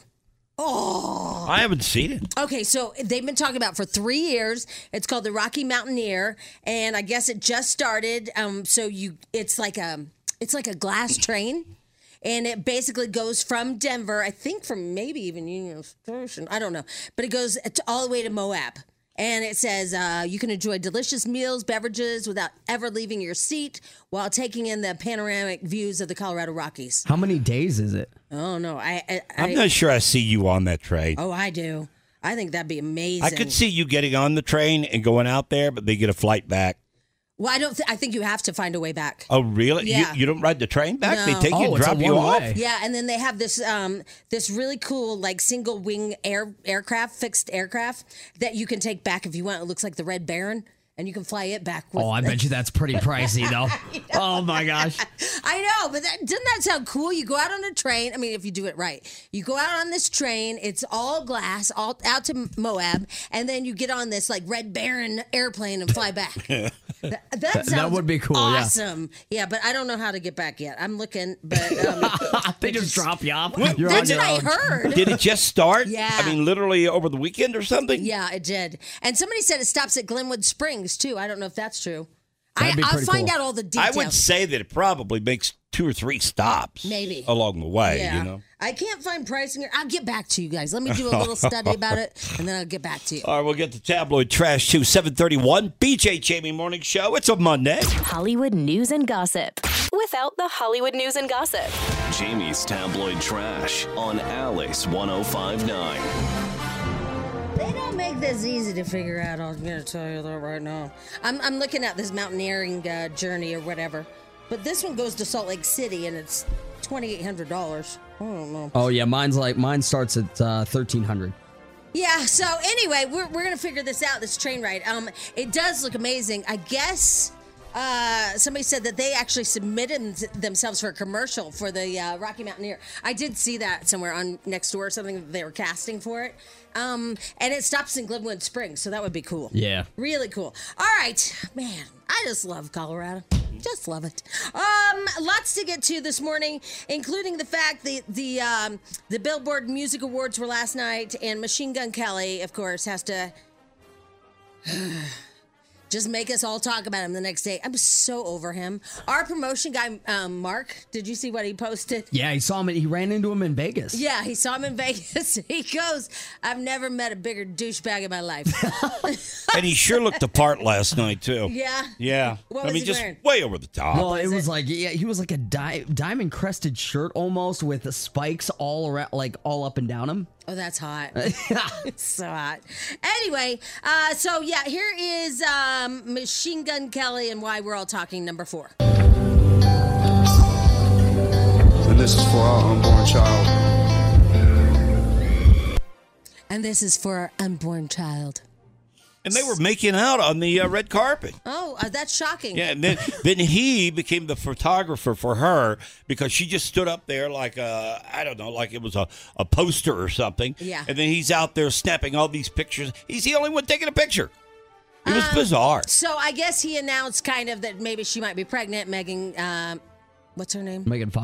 Oh. I haven't seen it. Okay, so they've been talking about it for three years. It's called the Rocky Mountaineer, and I guess it just started. Um, so you, it's like a, it's like a glass train, and it basically goes from Denver, I think from maybe even Union Station, I don't know, but it goes to, all the way to Moab. And it says uh, you can enjoy delicious meals, beverages without ever leaving your seat while taking in the panoramic views of the Colorado Rockies. How many days is it? Oh no, I, I I'm I- not sure I see you on that train. Oh, I do. I think that'd be amazing. I could see you getting on the train and going out there, but they get a flight back. Well, I don't. Th- I think you have to find a way back. Oh, really? Yeah. You, you don't ride the train back? No. They take you Oh, and it's a drop you off? one-way. Yeah, and then they have this um this really cool like single wing air aircraft, fixed aircraft that you can take back if you want. It looks like the Red Baron, and you can fly it back. With, Oh, I bet you that's pretty pricey, though. Oh, my gosh. I know, but that, doesn't that sound cool? You go out on a train. I mean, if you do it right, you go out on this train. It's all glass, all out to Moab, and then you get on this like Red Baron airplane and fly back. that, that, That- that sounds would be cool, yeah. Awesome. Yeah. but I don't know how to get back yet. I'm looking, but um, They just drop you off. Well, You're that's on what your I own. heard. Did it just start? Yeah. I mean, literally over the weekend or something? Yeah, it did. And somebody said it stops at Glenwood Springs too. I don't know if that's true. That'd I, be I'll pretty find cool. out all the I details. would say that it probably makes two or three stops. Maybe. Along the way, yeah. you know? I can't find pricing. I'll get back to you guys. Let me do a little study about it, and then I'll get back to you. All right, we'll get to tabloid trash too. seven thirty-one, B J Jamie Morning Show. It's a Monday. Hollywood news and gossip without the Hollywood news and gossip. Jamie's tabloid trash on Alice ten fifty-nine. They don't make this easy to figure out. I'm going to tell you that right now. I'm, I'm looking at this mountaineering uh, journey or whatever, but this one goes to Salt Lake City, and it's twenty-eight hundred dollars. I don't know. Oh, yeah. Mine's like, mine starts at uh, thirteen hundred. Yeah, so anyway, we're, we're going to figure this out, this train ride. Um, it does look amazing. I guess uh, somebody said that they actually submitted themselves for a commercial for the uh, Rocky Mountaineer. I did see that somewhere on Nextdoor or something that they were casting for it. Um, and it stops in Glenwood Springs, so that would be cool. Yeah. Really cool. All right, man, I just love Colorado. Just love it. Um, lots to get to this morning, including the fact that the um, the Billboard Music Awards were last night, and Machine Gun Kelly, of course, has to just make us all talk about him the next day. I'm so over him. Our promotion guy, um, Mark, did you see what he posted? Yeah, he saw him. He ran into him in Vegas. Yeah, he saw him in Vegas. He goes, I've never met a bigger douchebag in my life. And he sure looked the part last night, too. Yeah? Yeah. What I was mean, he just wearing? way over the top. Well, it was like, yeah, he was like a di- diamond crested shirt almost with the spikes all around, like all up and down him. Oh, that's hot. It's so hot. Anyway, uh, so yeah, here is um, Machine Gun Kelly and why we're all talking number four. And this is for our unborn child. And this is for our unborn child. And they were making out on the uh, red carpet. Oh, uh, that's shocking. Yeah, and then, then he became the photographer for her because she just stood up there like a, I don't know, like it was a, a poster or something. Yeah. And then he's out there snapping all these pictures. He's the only one taking a picture. It was Um, bizarre. So I guess he announced kind of that maybe she might be pregnant. Megan, um, what's her name? Megan Fox.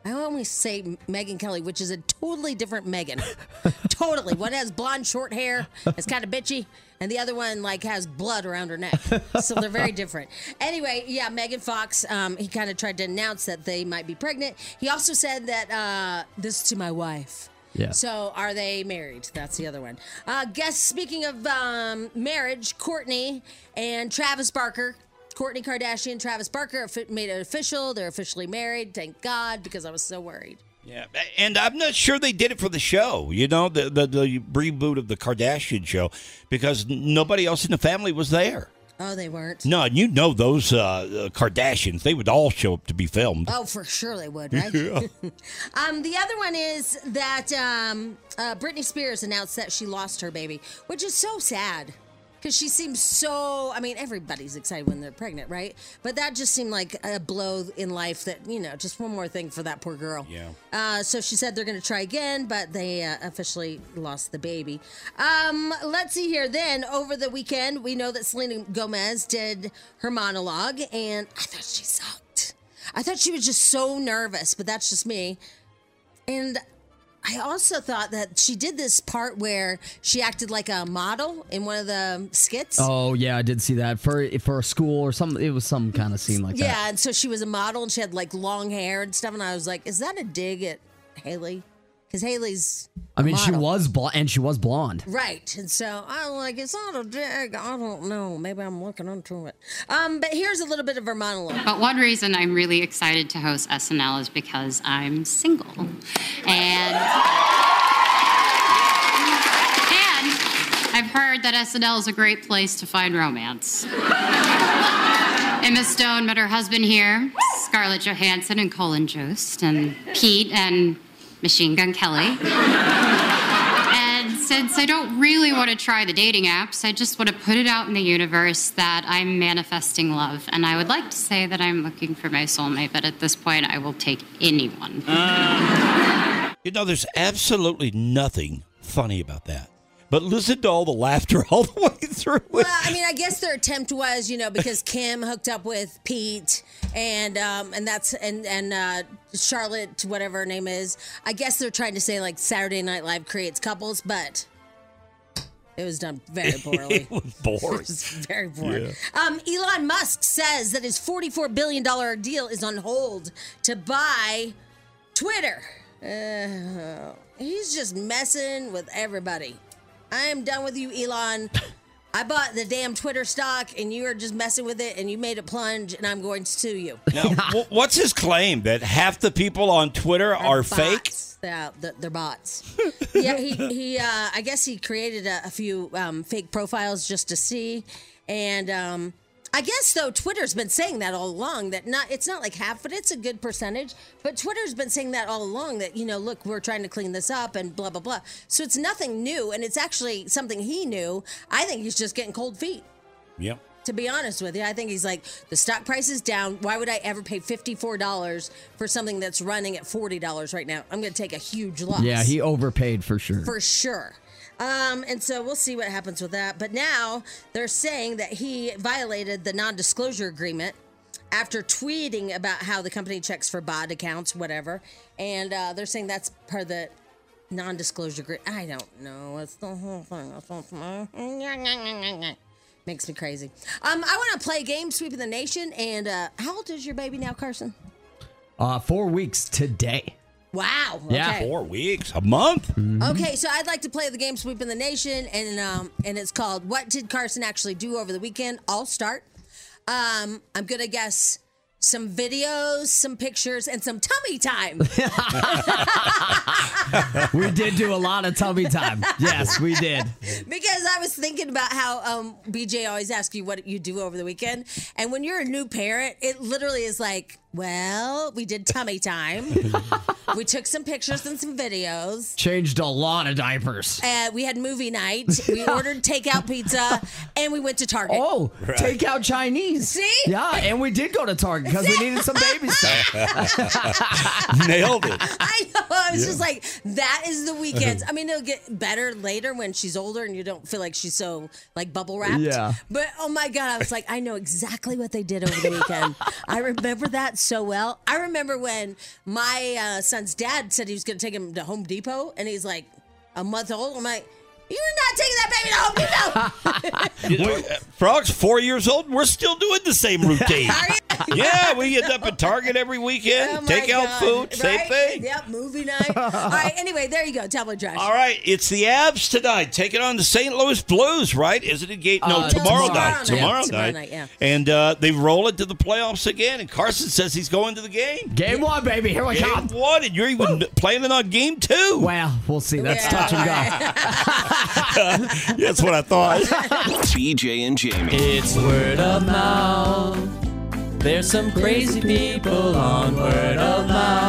I always say Megyn Kelly, which is a totally different Megan. Totally. One has blonde, short hair. It's kind of bitchy. And the other one, like, has blood around her neck. So they're very different. Anyway, yeah, Megan Fox, um, he kind of tried to announce that they might be pregnant. He also said that uh, this is to my wife. Yeah. So are they married? That's the other one. Uh, guess, speaking of um, marriage, Kourtney and Travis Barker. Kourtney Kardashian, Travis Barker made it official. They're officially married. Thank God, because I was so worried. Yeah, and I'm not sure they did it for the show, you know, the, the, the reboot of the Kardashian show, because nobody else in the family was there. Oh, they weren't? No, and you know those uh, Kardashians, they would all show up to be filmed. Oh, for sure they would, right? Yeah. um, the other one is that um, uh, Britney Spears announced that she lost her baby, which is so sad. Because she seems so, I mean, everybody's excited when they're pregnant, right? But that just seemed like a blow in life that, you know, just one more thing for that poor girl. Yeah. Uh, so she said they're going to try again, but they uh, officially lost the baby. Um, let's see here. Then, over the weekend, we know that Selena Gomez did her monologue, and I thought she sucked. I thought she was just so nervous, but that's just me. And I also thought that she did this part where she acted like a model in one of the skits. Oh, yeah, I did see that. For for a school or something, it was some kind of scene like yeah, that. Yeah, and so she was a model and she had like long hair and stuff. And I was like, is that a dig at Haley? Because Haley's I mean, a she model. was blonde, and she was blonde. Right. And so I'm like, it's not a dig. I don't know. Maybe I'm looking into it. Um, but here's a little bit of her monologue. But one reason I'm really excited to host S N L is because I'm single. And, and I've heard that S N L is a great place to find romance. Emma Stone met her husband here, Scarlett Johansson and Colin Jost, and Pete and Machine Gun Kelly. And since I don't really want to try the dating apps, I just want to put it out in the universe that I'm manifesting love. And I would like to say that I'm looking for my soulmate, but at this point, I will take anyone. Uh, you know, there's absolutely nothing funny about that. But listen to all the laughter all the way through. Well, I mean, I guess their attempt was, you know, because Kim hooked up with Pete, and um, and that's and and uh, Charlotte, whatever her name is. I guess they're trying to say like Saturday Night Live creates couples, but it was done very poorly. It was boring. It was very boring. Yeah. Um, Elon Musk says that his forty-four billion dollars deal is on hold to buy Twitter. Uh, he's just messing with everybody. I am done with you, Elon. I bought the damn Twitter stock, and you are just messing with it, and you made it plunge, and I'm going to sue you. Now, wh- what's his claim? That half the people on Twitter are bots. fake? Yeah, they're, they're bots. yeah, he, he uh, I guess he created a, a few um, fake profiles just to see, and um, I guess, though, Twitter's been saying that all along, that not it's not like half, but it's a good percentage. But Twitter's been saying that all along, that, you know, look, we're trying to clean this up and blah, blah, blah. So it's nothing new, and it's actually something he knew. I think he's just getting cold feet. Yep. To be honest with you, I think he's like, the stock price is down. Why would I ever pay fifty-four dollars for something that's running at forty dollars right now? I'm going to take a huge loss. Yeah, he overpaid for sure. For sure. Um, and so we'll see what happens with that. But now they're saying that he violated the non-disclosure agreement after tweeting about how the company checks for bot accounts, whatever. And uh, they're saying that's part of the non-disclosure agreement. I don't know. It's the whole thing. Makes me crazy. Um, I want to play a game, Sweeping the Nation. And uh, how old is your baby now, Carson? Uh, four weeks today. Wow. Okay. Yeah, four weeks, a month. Mm-hmm. Okay, so I'd like to play the game Sweeping the Nation, and um, and it's called What Did Carson Actually Do Over the Weekend? I'll start. Um, I'm going to guess some videos, some pictures, and some tummy time. We did do a lot of tummy time. Yes, we did. Because I was thinking about how um, B J always asks you what you do over the weekend. And when you're a new parent, it literally is like, well, we did tummy time. We took some pictures and some videos. Changed a lot of diapers. Uh, we had movie night. We ordered takeout pizza, and we went to Target. Oh, right. Takeout Chinese. See? Yeah, and we did go to Target because we needed some baby stuff. Nailed it. I know. I was Yeah. just like, that is the weekends. I mean, it'll get better later when she's older and you don't feel like she's so, like, bubble wrapped. Yeah. But, oh, my God, I was like, I know exactly what they did over the weekend. I remember that so well. I remember when my uh, son's dad said he was going to take him to Home Depot, and he's like a month old. I'm like, you're not taking that baby to Home Depot. Frog's four years old. We're still doing the same routine. Yeah, we end up at Target every weekend. Oh, take out God. food, same Right? thing. Yep, movie night. All right, anyway, there you go. Tabloid trash. All right, it's the Avs tonight, taking on the Saint Louis Blues, right? Isn't it? Game? No, Uh, tomorrow, tomorrow night. night. Tomorrow, Yeah, tomorrow night. night, yeah. And uh, they roll into the playoffs again. And Carson says he's going to the game. Game one, baby. Here we Game come. one, and you're even Woo. planning on game two. Well, we'll see. That's Yeah. touch and go. That's what I thought. B J and Jamie. It's word of mouth. There's some crazy people on word of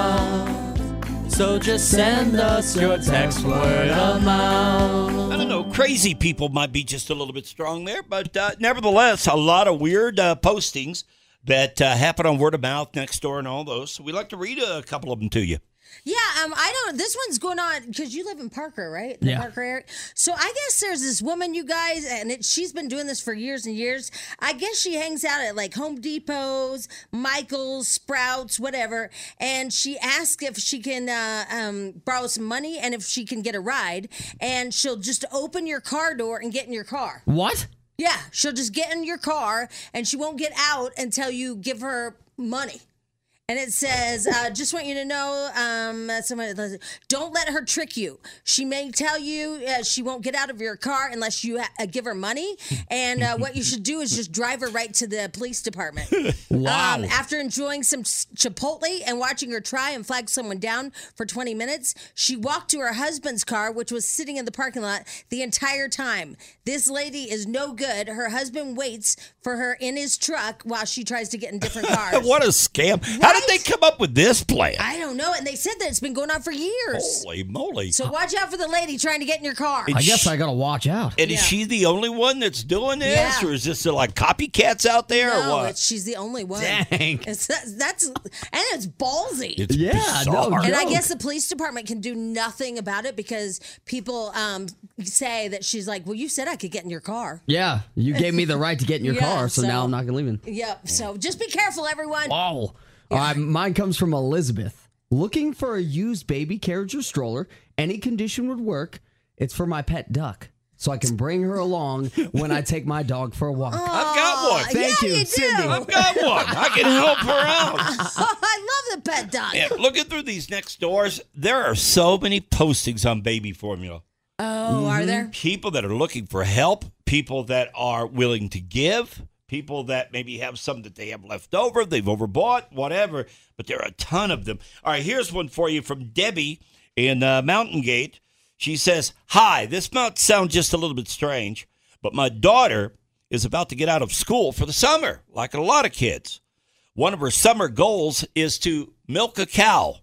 mouth. So just send us your text, word of mouth. I don't know. Crazy people might be just a little bit strong there, but uh, nevertheless, a lot of weird uh, postings that uh, happen on word of mouth, next door, and all those. So we like to read a couple of them to you. Yeah, um, I don't. This one's going on because you live in Parker, right? In Yeah. the Parker area. So I guess there's this woman, you guys, and it, she's been doing this for years and years. I guess she hangs out at like Home Depots, Michael's, Sprouts, whatever. And she asks if she can uh, um, borrow some money and if she can get a ride. And she'll just open your car door and get in your car. What? Yeah, she'll just get in your car and she won't get out until you give her money. And it says, uh, just want you to know, um, somebody, don't let her trick you. She may tell you uh, she won't get out of your car unless you uh, give her money. And uh, what you should do is just drive her right to the police department. Wow. Um, after enjoying some Chipotle and watching her try and flag someone down for twenty minutes, she walked to her husband's car, which was sitting in the parking lot the entire time. This lady is no good. Her husband waits for her in his truck while she tries to get in different cars. What a scam. How did they come up with this plan? I don't know. And they said that it's been going on for years. Holy moly. So watch out for the lady trying to get in your car. I guess I gotta watch out. And is Yeah. she the only one that's doing this? Yeah. Or is this uh, like copycats out there or No, what? it's, she's the only one. Dang. It's, that's, that's and it's ballsy. It's Yeah, no bizarre. And I joke. guess the police department can do nothing about it because people um, say that she's like, well, you said I could get in your car. Yeah, you gave me the right to get in your Yeah, car, so, so- now I'm not leaving. Yep. So just be careful, everyone. Oh. All right, mine comes from Elizabeth. Looking for a used baby carriage or stroller. Any condition would work. It's for my pet duck, so I can bring her along when I take my dog for a walk. I've got one. Thank yeah, you, you do. Cindy. I've got one. I can help her out. Oh, I love the pet duck. Yeah, looking through these next doors, there are so many postings on baby formula. Oh, are there? People that are looking for help, people that are willing to give, people that maybe have some that they have left over, they've overbought, whatever, but there are a ton of them. All right, here's one for you from Debbie in uh, Mountain Gate. She says, hi, this might sound just a little bit strange, but my daughter is about to get out of school for the summer, like a lot of kids. One of her summer goals is to milk a cow.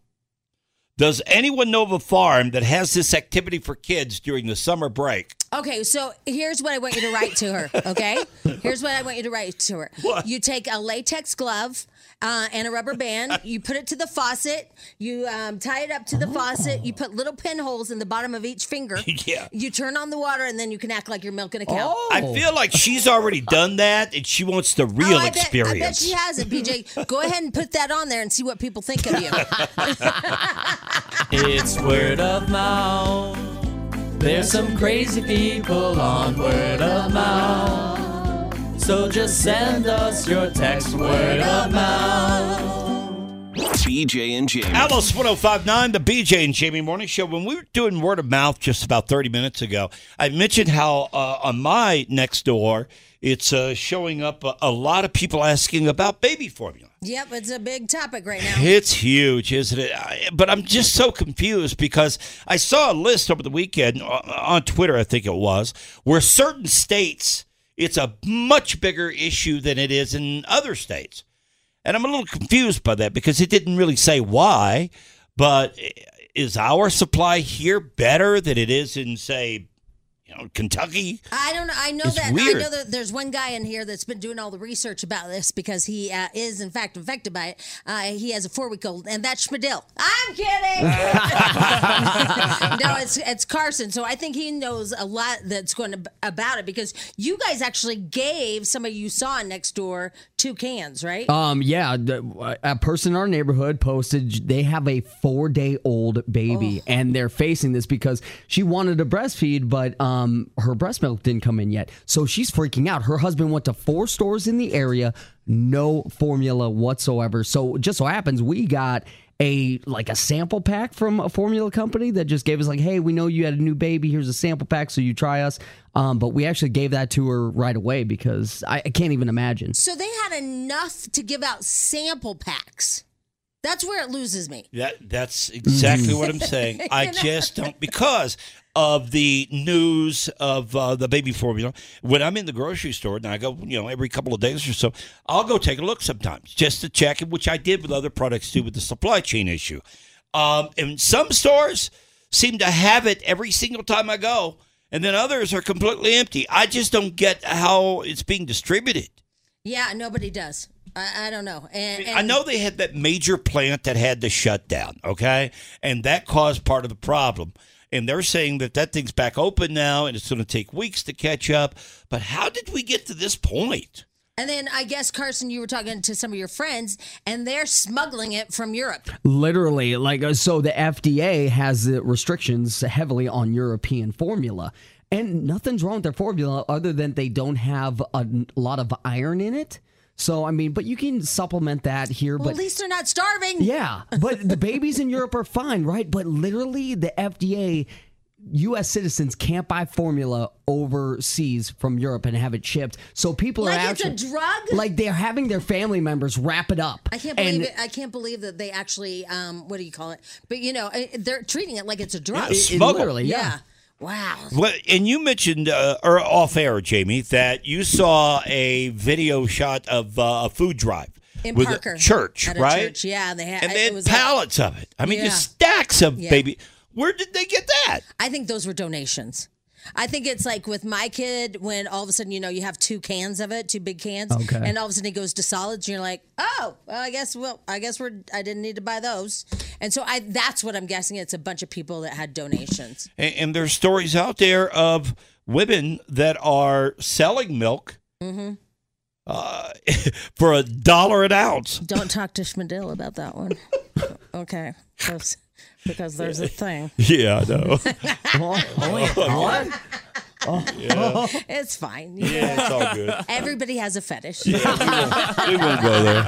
Does anyone know of a farm that has this activity for kids during the summer break? Okay, so here's what I want you to write to her, okay? Here's what I want you to write to her. What? You take a latex glove uh, and a rubber band. You put it to the faucet. You um, tie it up to the oh. faucet. You put little pinholes in the bottom of each finger. Yeah. You turn on the water, and then you can act like you're milking a cow. Oh. I feel like she's already done that, and she wants the real oh, I bet, experience. I bet she has it, B J. Go ahead and put that on there and see what people think of you. It's word of mouth. There's some crazy people on word of mouth. So just send us your text, word of mouth. B J and Jamie. Alice one oh five point nine, the B J and Jamie Morning Show. When we were doing word of mouth just about thirty minutes ago, I mentioned how uh, on my next door, it's uh, showing up a, a lot of people asking about baby formula. Yep, it's a big topic right now. It's huge, isn't it? I, but I'm just so confused because I saw a list over the weekend on Twitter, I think it was, where certain states, it's a much bigger issue than it is in other states. And I'm a little confused by that because it didn't really say why, but is our supply here better than it is in, say, you know, Kentucky? I don't know. I know It's that. weird. I know that there's one guy in here that's been doing all the research about this because he uh, is, in fact, affected by it. Uh, he has a four-week-old, and that's Schmidl. I'm kidding. No, it's it's Carson. So I think he knows a lot that's going to, about it because you guys actually gave somebody you saw next door two cans, right? Um, yeah, the- a person in our neighborhood posted they have a four-day-old baby, Oh. and they're facing this because she wanted to breastfeed, but um, her breast milk didn't come in yet, so she's freaking out. Her husband went to four stores in the area, no formula whatsoever. So just so happens we got a like a sample pack from a formula company that just gave us like, hey, we know you had a new baby. Here's a sample pack, so you try us. Um, but we actually gave that to her right away because I, I can't even imagine. So they had enough to give out sample packs. That's where it loses me. That that's exactly what I'm saying. I You know? just don't because of the news of uh, the baby formula. When I'm in the grocery store, and I go, you know, every couple of days or so, I'll go take a look sometimes just to check, which I did with other products too, with the supply chain issue. Um, and some stores seem to have it every single time I go, and then others are completely empty. I just don't get how it's being distributed. Yeah, nobody does. I, I don't know. And, and I know they had that major plant that had to shut down, okay? And that caused part of the problem. And they're saying that that thing's back open now and it's going to take weeks to catch up. But how did we get to this point? And then I guess, Carson, you were talking to some of your friends, and they're smuggling it from Europe. Literally, like, uh, so the F D A has uh, restrictions heavily on European formula. And nothing's wrong with their formula other than they don't have a n- lot of iron in it. So, I mean, but you can supplement that here. Well, but at least they're not starving. Yeah, but the babies in Europe are fine, right? But literally, the F D A, U S citizens can't buy formula overseas from Europe and have it shipped. So people Like are it's a actually drug? like they're having their family members wrap it up. I can't believe And it. I can't believe that they actually, um, what do you call it? But, you know, eh, they're treating it like it's a drug. Yeah, smuggle. Literally, yeah. Wow. Well, and you mentioned uh, or off air, Jamie, that you saw a video shot of uh, a food drive In with Parker. a church, At a right? church, yeah. They had, And they it had was like- pallets of it. I mean, Yeah. just stacks of Yeah. baby. Where did they get that? I think those were donations. I think it's like with my kid when all of a sudden, you know, you have two cans of it, two big cans, Okay. and all of a sudden it goes to solids, and you're like, oh, well, I guess, well, I guess we're, I didn't need to buy those, and so I, that's what I'm guessing. It's a bunch of people that had donations. And, and there's stories out there of women that are selling milk Mm-hmm. uh, for a dollar an ounce. Don't talk to Schmidl about that one. Okay, because, because there's a thing. Yeah, I know. what? Yeah. It's fine. Yeah, it's all good. Everybody has a fetish. We won't go there.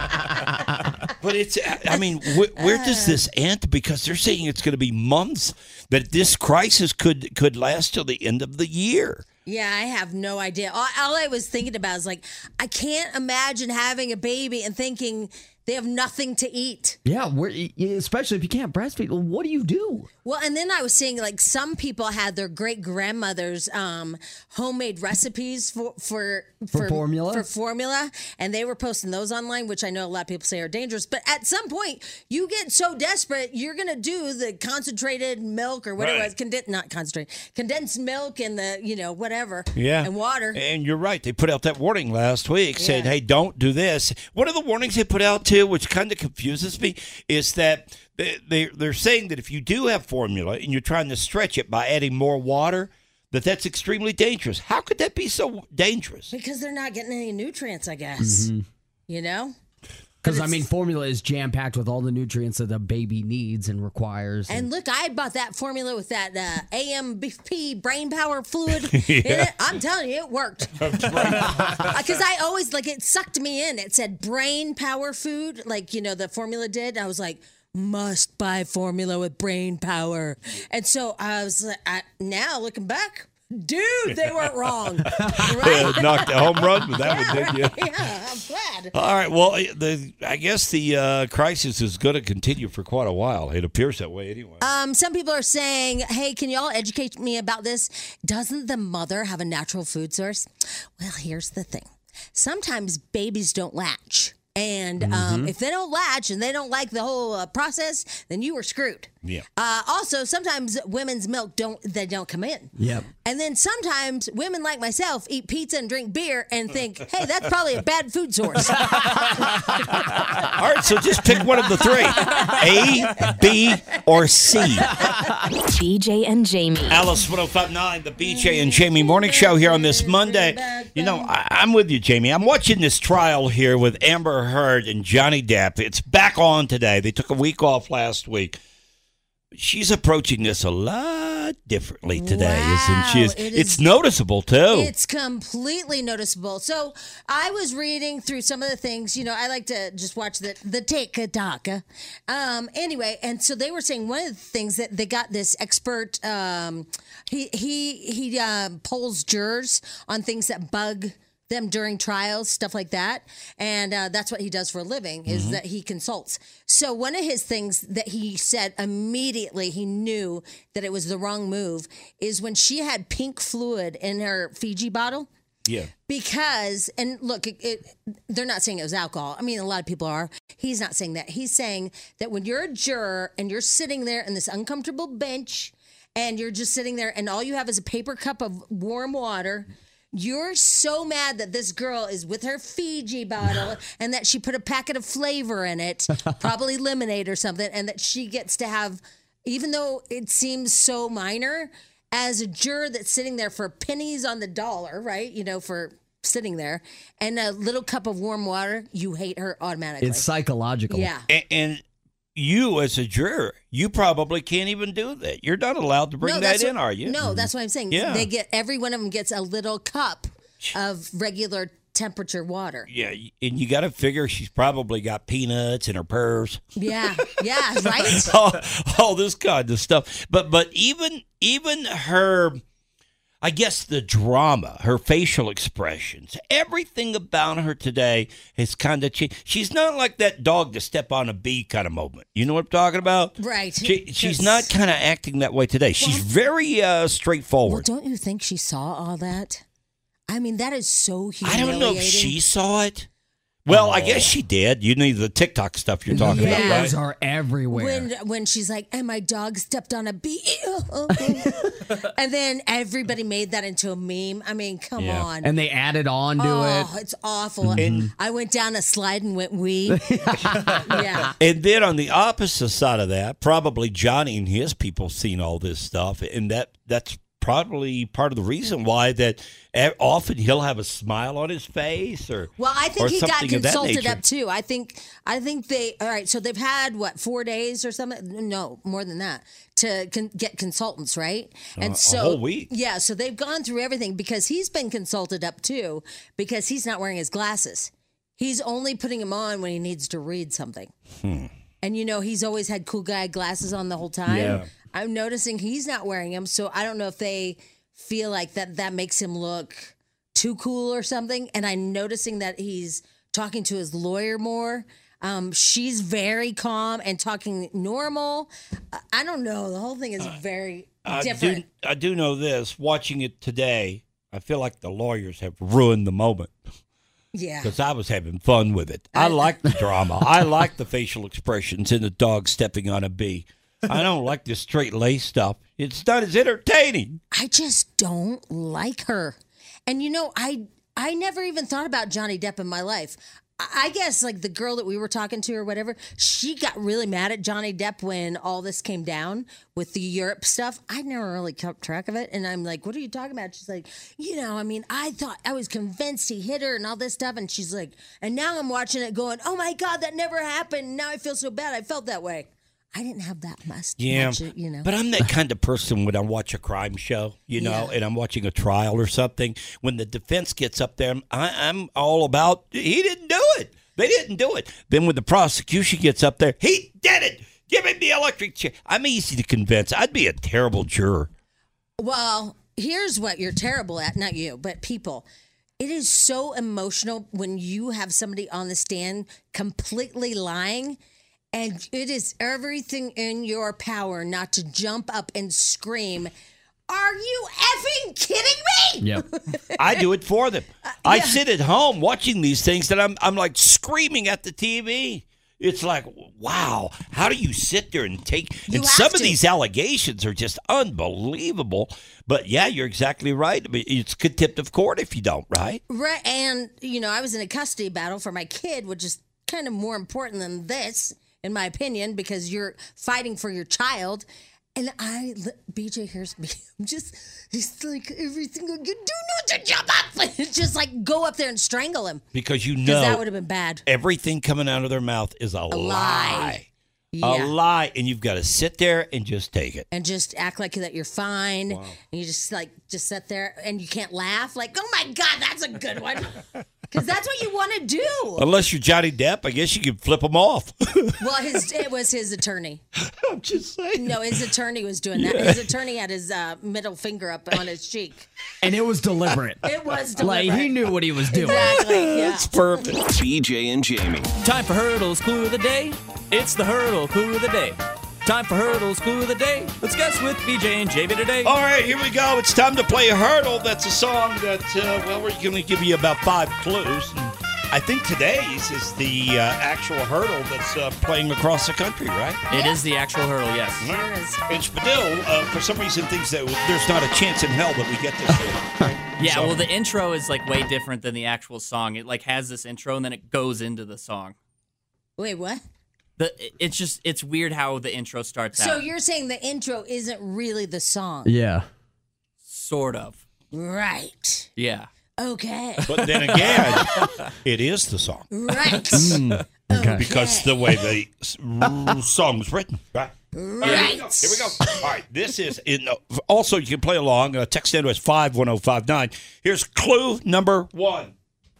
But it's, I mean, wh- where does this end? Because they're saying it's going to be months, that this crisis could could last till the end of the year. Yeah, I have no idea. All, all I was thinking about is like, I can't imagine having a baby and thinking they have nothing to eat. Yeah, where, especially if you can't breastfeed. Well, what do you do? Well, and then I was seeing like some people had their great grandmother's um, homemade recipes for for, For formula? for formula, and they were posting those online, which I know a lot of people say are dangerous. But at some point, you get so desperate, you're gonna do the concentrated milk or whatever Right. it was, condensed, not concentrated, condensed milk and the you know whatever, Yeah. and water. And you're right. They put out that warning last week saying, Yeah. hey, don't do this. One of the warnings they put out, too, which kind of confuses me, is that they, they, they're saying that if you do have formula and you're trying to stretch it by adding more water, that that's extremely dangerous. How could that be so dangerous? Because they're not getting any nutrients, I guess. You know? Because, But I it's- mean, formula is jam-packed with all the nutrients that the baby needs and requires. And look, I bought that formula with that uh, A M P brain power fluid in Yeah. it. I'm telling you, it worked. Because I always, like, it sucked me in. It said brain power food, like, you know, the formula did. I was like, must buy formula with brain power. And so I was like, I, now looking back, dude, they weren't wrong. Right? Knocked a home run with that one, didn't you? Yeah, I'm glad. All right. Well, the I guess the uh, crisis is going to continue for quite a while. It appears that way anyway. Um, some people are saying, hey, can y'all educate me about this? Doesn't the mother have a natural food source? Well, here's the thing. Sometimes babies don't latch. And um, Mhm. if they don't latch and they don't like the whole uh, process, then you were screwed. Yeah. Uh, also, sometimes women's milk don't they don't come in. Yep. And then sometimes women like myself eat pizza and drink beer and think, hey, that's probably a bad food source. All right, so just pick one of the three. A, B, or C. B J and Jamie. Alice one oh five point nine, the B J and Jamie Morning Show here on this Monday. You know, I, I'm with you, Jamie. I'm watching this trial here with Amber Heard and Johnny Depp. It's back on today. They took a week off last week. She's approaching this a lot differently today, Wow, isn't she? It's, it it's is- noticeable, too. It's completely noticeable. So I was reading through some of the things. You know, I like to just watch the the TikTok. Um, anyway, and so they were saying one of the things that they got this expert. Um, he he he um, polls jurors on things that bug them during trials, stuff like that. And uh, that's what he does for a living, is Mhm. that he consults. So one of his things that he said immediately he knew that it was the wrong move is when she had pink fluid in her Fiji bottle. Yeah. Because, and look, it, it, they're not saying it was alcohol. I mean, a lot of people are. He's not saying that. He's saying that when you're a juror and you're sitting there in this uncomfortable bench and you're just sitting there and all you have is a paper cup of warm water, you're so mad that this girl is with her Fiji bottle and that she put a packet of flavor in it, probably lemonade or something, and that she gets to have, even though it seems so minor, as a juror that's sitting there for pennies on the dollar, right? You know, for sitting there, and a little cup of warm water, you hate her automatically. It's psychological. Yeah. And, and you, as a juror, you probably can't even do that. You're not allowed to bring No, that that's in, what- are you? No, that's what I'm saying. Yeah. They get, every one of them gets a little cup of regular temperature water. Yeah, and you got to figure she's probably got peanuts in her purse. Yeah, yeah, right? all, all this kind of stuff. But but even even her, I guess the drama, her facial expressions, everything about her today has kind of changed. She's not like that dog to step on a bee kind of moment. You know what I'm talking about? Right. She, she's Yes. not kind of acting that way today. She's very uh, Well, straightforward. don't you think she saw all that? I mean, that is so I humiliating. don't know if she saw it. Well, I guess she did. You need the TikTok stuff you're talking about, right? Those are everywhere. When when she's like, and my dog stepped on a bee. And then everybody made that into a meme. I mean, come Yeah. on. And they added on to oh, it. it's awful. And- I went down a slide and went wee. Yeah. And then on the opposite side of that, probably Johnny and his people seen all this stuff, and that that's probably part of the reason why that e- often he'll have a smile on his face, or Well, I or think he got something of that consulted nature. up too. I think I think they all right. So they've had what four days or something? No, more than that to con- get consultants, right? Uh, a so whole week. Yeah, so they've gone through everything because he's been consulted up too because he's not wearing his glasses. He's only putting them on when he needs to read something. Hmm. And you know he's always had cool guy glasses on the whole time. Yeah. I'm noticing he's not wearing them, so I don't know if they feel like that that makes him look too cool or something. And I'm noticing that he's talking to his lawyer more. Um, she's very calm and talking normal. I- I don't know. The whole thing is very I different. do, I do know this. Watching it today, I feel like the lawyers have ruined the moment. Yeah. Because I was having fun with it. I like the drama. I like the facial expressions and the dog stepping on a bee. I don't like this straight lace stuff. It's not as entertaining. I just don't like her. And you know, I I never even thought about Johnny Depp in my life. I I guess like the girl that we were talking to or whatever, she got really mad at Johnny Depp when all this came down with the Europe stuff. I never really kept track of it. And I'm like, what are you talking about? She's like, you know, I mean, I thought I was convinced he hit her and all this stuff. And she's like, and now I'm watching it going, oh my God, that never happened. Now I feel so bad. I felt that way. I didn't have that much. Yeah, much, you know. but I'm that kind of person when I watch a crime show, you know, Yeah. and I'm watching a trial or something. When the defense gets up there, I, I'm all about, he didn't do it. They didn't do it. Then when the prosecution gets up there, he did it. Give him the electric chair. I'm easy to convince. I'd be a terrible juror. Well, here's what you're terrible at, not you, but people. It is so emotional when you have somebody on the stand completely lying, and it is everything in your power not to jump up and scream, are you effing kidding me? Yep. I do it for them. I sit at home watching these things that I'm I'm like screaming at the T V. It's like, wow, how do you sit there and take... You and have some to. of these allegations are just unbelievable. But, yeah, you're exactly right. I mean, it's contempt of court if you don't, right? Right, and, you know, I was in a custody battle for my kid, which is kind of more important than this, in my opinion, because you're fighting for your child. And I, B J hears me. I'm just, he's like, everything you do not to jump up. Just like go up there and strangle him. Because you know Because that would have been bad. everything coming out of their mouth is a, A lie. lie. A Yeah. lie. And you've got to sit there and just take it. And just act like that you're fine. And you just like, just sit there and you can't laugh. Like, oh my God, that's a good one. Because that's what you want to do. Unless you're Johnny Depp, I guess you can flip them off. Well, his it was his attorney. I'm just saying. No, his attorney was doing that. His attorney had his uh, middle finger up on his cheek. And it was deliberate. It was Like, deliberate. he knew what he was doing. Exactly, yeah. It's perfect. B J and Jamie. Time for Hurdle's Clue of the Day. It's the Hurdle Clue of the Day. Time for Hurdle's Clue of the Day. Let's guess with B J and Jamie today. All right, here we go. It's time to play Hurdle. That's a song that, uh, well, we're going to give you about five clues. And I think today's is the uh, actual hurdle that's uh, playing across the country, right? It is the actual hurdle, yes. And Spadil, uh, for some reason, thinks that there's not a chance in hell that we get this thing. Yeah, So- well, the intro is like way different than the actual song. It like has this intro and then it goes into the song. Wait, what? The it's just it's weird how the intro starts So out. you're saying the intro isn't really the song? Yeah. Sort of. Right. Yeah. Okay. But then again, it is the song. Right. Mm. Okay. Because the way the s- r- song was written, right? Right. Here we go. Here we go. All right. This is in, also you can play along. Uh, text into us five one zero five nine. Here's clue number one.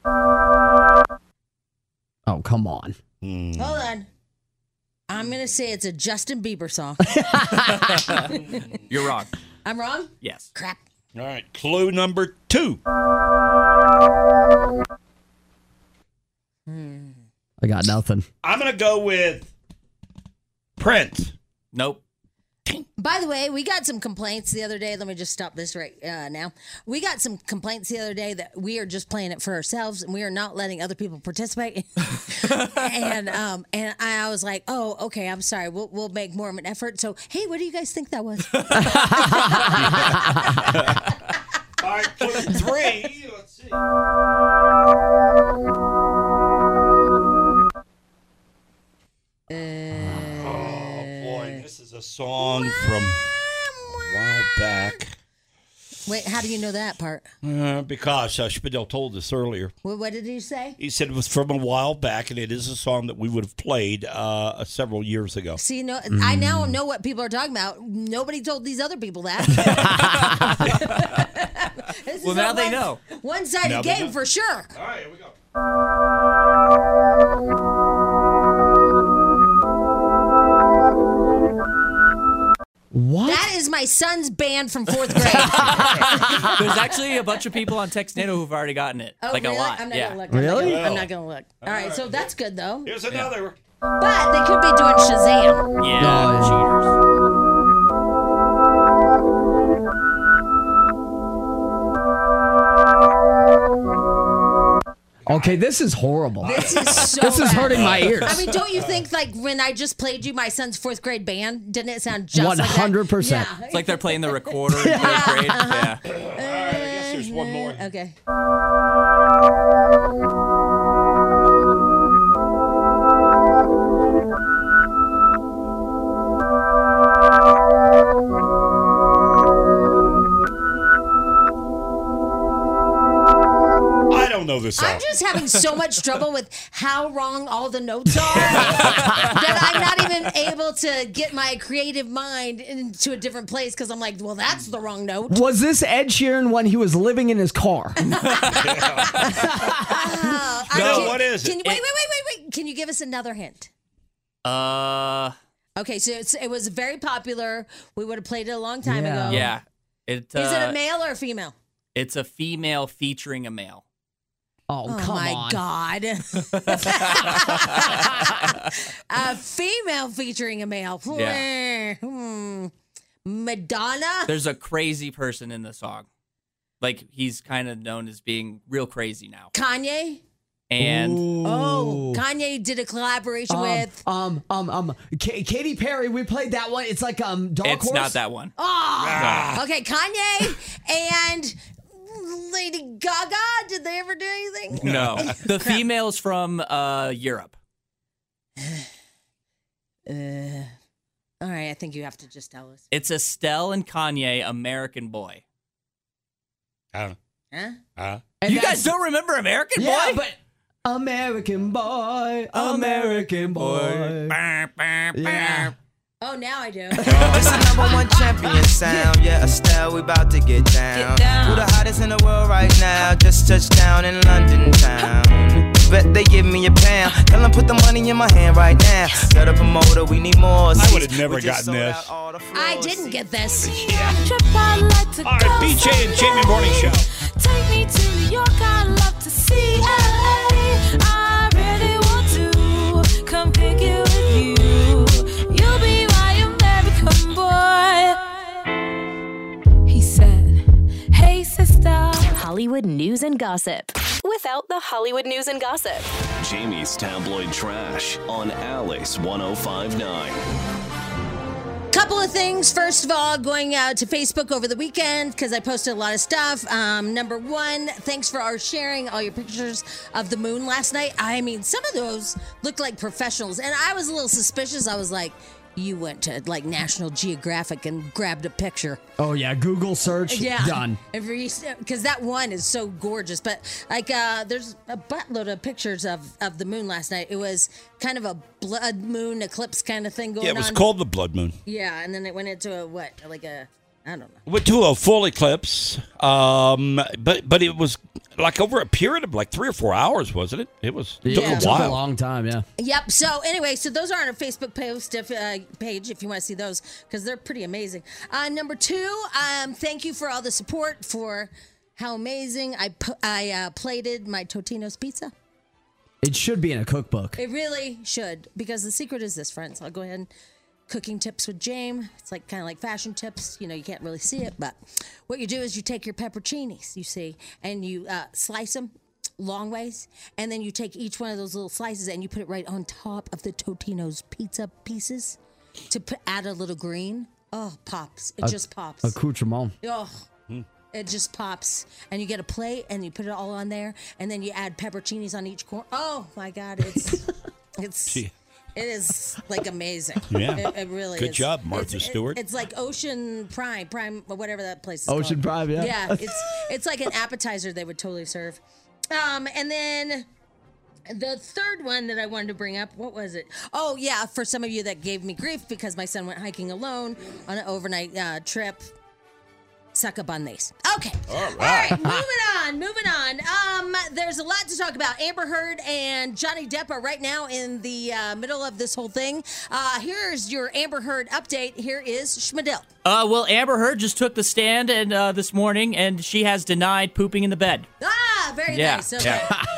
Oh, come on. Hold on. I'm going to say it's a Justin Bieber song. You're wrong. I'm wrong? Yes. Crap. All right. Clue number two. I got nothing. I'm going to go with Prince. Nope. By the way, we got some complaints the other day. Let me just stop this right uh, now. We got some complaints the other day that we are just playing it for ourselves and we are not letting other people participate. and um, and I was like, oh, okay, I'm sorry. We'll we'll make more of an effort. So, hey, what do you guys think that was? All right. Clue three. Let's see. This is a song from a while back. Wait, how do you know that part? Uh, because uh, Spadil told us earlier. What, what did he say? He said it was from a while back, and it is a song that we would have played uh, several years ago. See, no, I now know what people are talking about. Nobody told these other people that. This is Well, a now they one- know. One-sided Now they game know. for sure. All right, here we go. What? That is my son's band from fourth grade. There's actually a bunch of people on Textnado who've already gotten it. Oh, like really? a lot. I'm not yeah. gonna look. I'm not Really? gonna- I'm not gonna look. All right, so that's good though. Here's another. But they could be doing Shazam. Yeah. Oh, Cheaters. Okay, this is horrible. This is so. This is bad. hurting my ears. I mean, don't you think like when I just played you my son's fourth grade band, didn't it sound just one hundred percent. like that? It's like they're playing the recorder in fourth grade. Yeah. All right, I guess there's one more. Yeah. Okay. I don't know this song. I'm just having so much trouble with how wrong all the notes are that I'm not even able to get my creative mind into a different place because I'm like, well, that's the wrong note. Was this Ed Sheeran when he was living in his car? Uh, No, can- what is it? Can you, wait, wait, wait, wait, wait. Can you give us another hint? Uh, Okay, so it's, it was very popular. We would have played it a long time Yeah. ago. yeah. It, uh, Is it a male or a female? It's a female featuring a male. Oh, Oh come my on. God. A female featuring a male. Yeah. Hmm. Madonna? There's a crazy person in the song. Like, he's kind of known as being real crazy now. Kanye? And Oh, Kanye did a collaboration Um, with. um um um K- Katy Perry. We played that one. It's like um Dark it's Horse. not that one. Oh, okay, Kanye and Lady Gaga. Did they ever do anything? No. The female's from uh, Europe. Uh, all right, I think you have to just tell us. It's Estelle and Kanye, American Boy. Uh, Huh? uh. You guys don't remember American Yeah, Boy? but American Boy, American Boy. Yeah. Oh, now I do. It's the number one champion sound. Yeah, Estelle, we about to get down. Who the hottest in the world right now? Just touched down in London town. Bet they give me a pound. Tell them put the money in my hand right now. Set up a motor, we need more. I would have never gotten this. I didn't get this. All right, B J and Jamie Morning Show. Take me to New York, I'd love to see L A. I really want to come pick you with you. You'll be my American boy. He said, hey sister. Hollywood news and gossip without the Hollywood news and gossip. Jamie's Tabloid Trash on Alice one oh five point nine. Couple of things. First of all, going out to Facebook over the weekend because I posted a lot of stuff. Um, number one, thanks for our sharing all your pictures of the moon last night. I mean, some of those looked like professionals, and I was a little suspicious. I was like, you went to like National Geographic and grabbed a picture. Oh yeah, Google search. Yeah, Done. Because that one is so gorgeous. But like, uh, there's a buttload of pictures of, of the moon last night. It was kind of a blood moon eclipse kind of thing going on. Yeah, it was called the blood moon. Yeah, and then it went into a what, like a I don't know. Went to a full eclipse, um, but but it was like over a period of like three or four hours, wasn't it? It was it took Yeah, a it took while. a long time. Yeah. Yep. So anyway, so those are on our Facebook post if, uh, page if you want to see those because they're pretty amazing. Uh, number two, um, thank you for all the support for how amazing I pu- I uh, plated my Totino's pizza. It should be in a cookbook. It really should because the secret is this, friends. I'll go ahead and cooking tips with James. It's like kind of like fashion tips. You know, you can't really see it, but what you do is you take your pepperoncinis, you see, and you uh, slice them long ways, and then you take each one of those little slices and you put it right on top of the Totino's pizza pieces to put, add a little green. Oh, pops. It A- just pops. Accoutrement. Oh, it just pops. And you get a plate and you put it all on there, and then you add pepperoncinis on each corner. Oh, my God. It's, it's, Gee. it is like amazing. Yeah. It, it really Good is. job, Martha It's- it- Stewart. it's like Ocean Prime, Prime, or whatever that place is Ocean called. Prime, yeah. Yeah. It's, it's like an appetizer they would totally serve. Um, and then the third one that I wanted to bring up, what was it? Oh, yeah, for some of you that gave me grief because my son went hiking alone on an overnight uh, trip. Suck up on these. Okay. All right. All right, moving on, moving on. Um, there's a lot to talk about. Amber Heard and Johnny Depp are right now in the uh, middle of this whole thing. Uh, here's your Amber Heard update. Here is Schmidl. Uh, well, Amber Heard just took the stand and uh, this morning, and she has denied pooping in the bed. Ah, very Yeah, nice. Okay.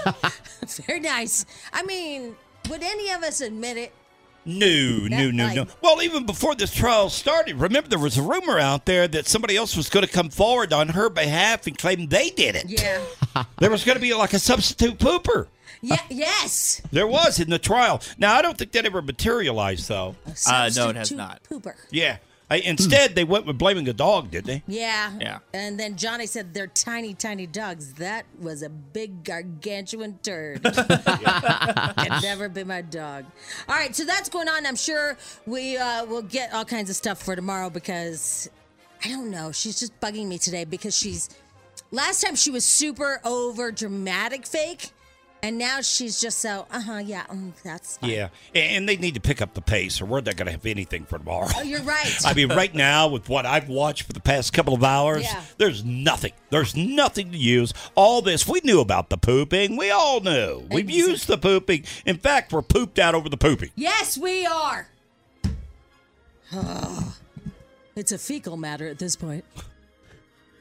Very nice. I mean, would any of us admit it? No, no, no, no. Well, even before this trial started, remember there was a rumor out there that somebody else was going to come forward on her behalf and claim they did it. Yeah. There was going to be like a substitute pooper. Yeah. Yes. There was in the trial. Now, I don't think that ever materialized, though. Uh, no, it has Substitute not. Pooper. Yeah. I, instead, they went with blaming the dog, didn't they? Yeah. Yeah. And then Johnny said they're tiny, tiny dogs. That was a big, gargantuan turd. Could never be my dog. All right, so that's going on. I'm sure we uh, will get all kinds of stuff for tomorrow because, I don't know, she's just bugging me today because she's, last time she was super over dramatic fake. And now she's just so, uh-huh, yeah, um, that's fine. Yeah. And, and they need to pick up the pace, or we're not going to have anything for tomorrow. Oh, you're right. I mean, right now, with what I've watched for the past couple of hours, Yeah. there's nothing. There's nothing to use. All this, we knew about the pooping. We all knew. We've Exactly. used the pooping. In fact, we're pooped out over the pooping. Yes, we are. It's a fecal matter at this point.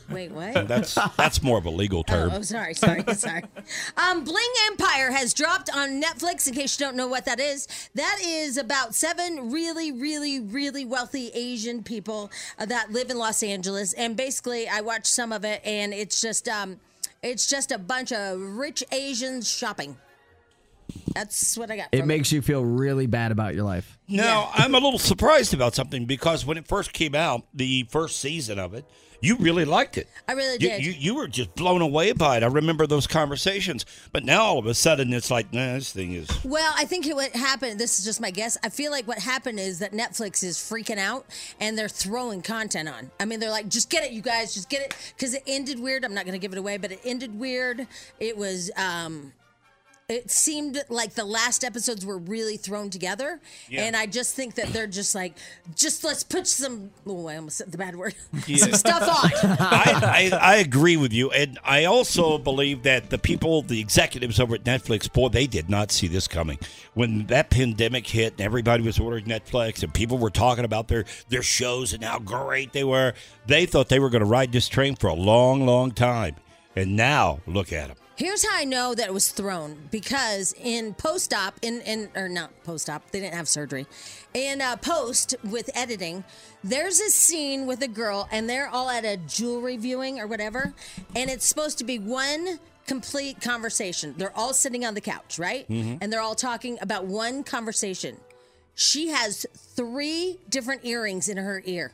Wait, what? That's that's more of a legal term. Oh, oh, sorry, sorry, sorry. Um, Bling Empire has dropped on Netflix. In case you don't know what that is, that is about seven really, really, really wealthy Asian people uh, that live in Los Angeles. And basically, I watched some of it, and it's just, um, it's just a bunch of rich Asians shopping. That's what I got. It from makes you feel really bad about your life. Now, I'm a little surprised about something because when it first came out, the first season of it, you really liked it. I really You, did. you, you were just blown away by it. I remember those conversations. But now all of a sudden it's like, nah, this thing is. Well, I think what happened, this is just my guess, I feel like what happened is that Netflix is freaking out and they're throwing content on. I mean, they're like, just get it, you guys, just get it. Because it ended weird. I'm not going to give it away, but it ended weird. It was, um, it seemed like the last episodes were really thrown together. Yeah. And I just think that they're just like, just let's put some, oh, I almost said the bad word, Yeah. some stuff on. I, I, I agree with you. And I also believe that the people, the executives over at Netflix, boy, they did not see this coming. When that pandemic hit and everybody was ordering Netflix and people were talking about their, their shows and how great they were, they thought they were going to ride this train for a long, long time. And now, look at them. Here's how I know that it was thrown, because in post-op, in, in or not post-op, they didn't have surgery. In uh, post with editing, there's a scene with a girl, and they're all at a jewelry viewing or whatever, and it's supposed to be one complete conversation. They're all sitting on the couch, right? Mm-hmm. And they're all talking about one conversation. She has three different earrings in her ear.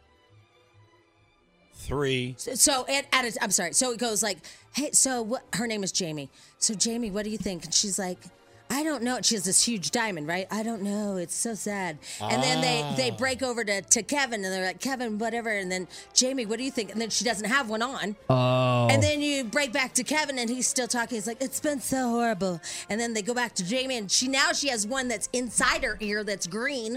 Three. So, so at, at a, I'm sorry. So it goes like, hey, so what? Her name is Jamie. So Jamie, what do you think? And she's like, I don't know. She has this huge diamond, right? I don't know. It's so sad. And then they, they break over to, to Kevin, and they're like, Kevin, whatever. And then Jamie, what do you think? And then she doesn't have one on. Oh. And then you break back to Kevin, and he's still talking. He's like, it's been so horrible. And then they go back to Jamie, and she now she has one that's inside her ear that's green.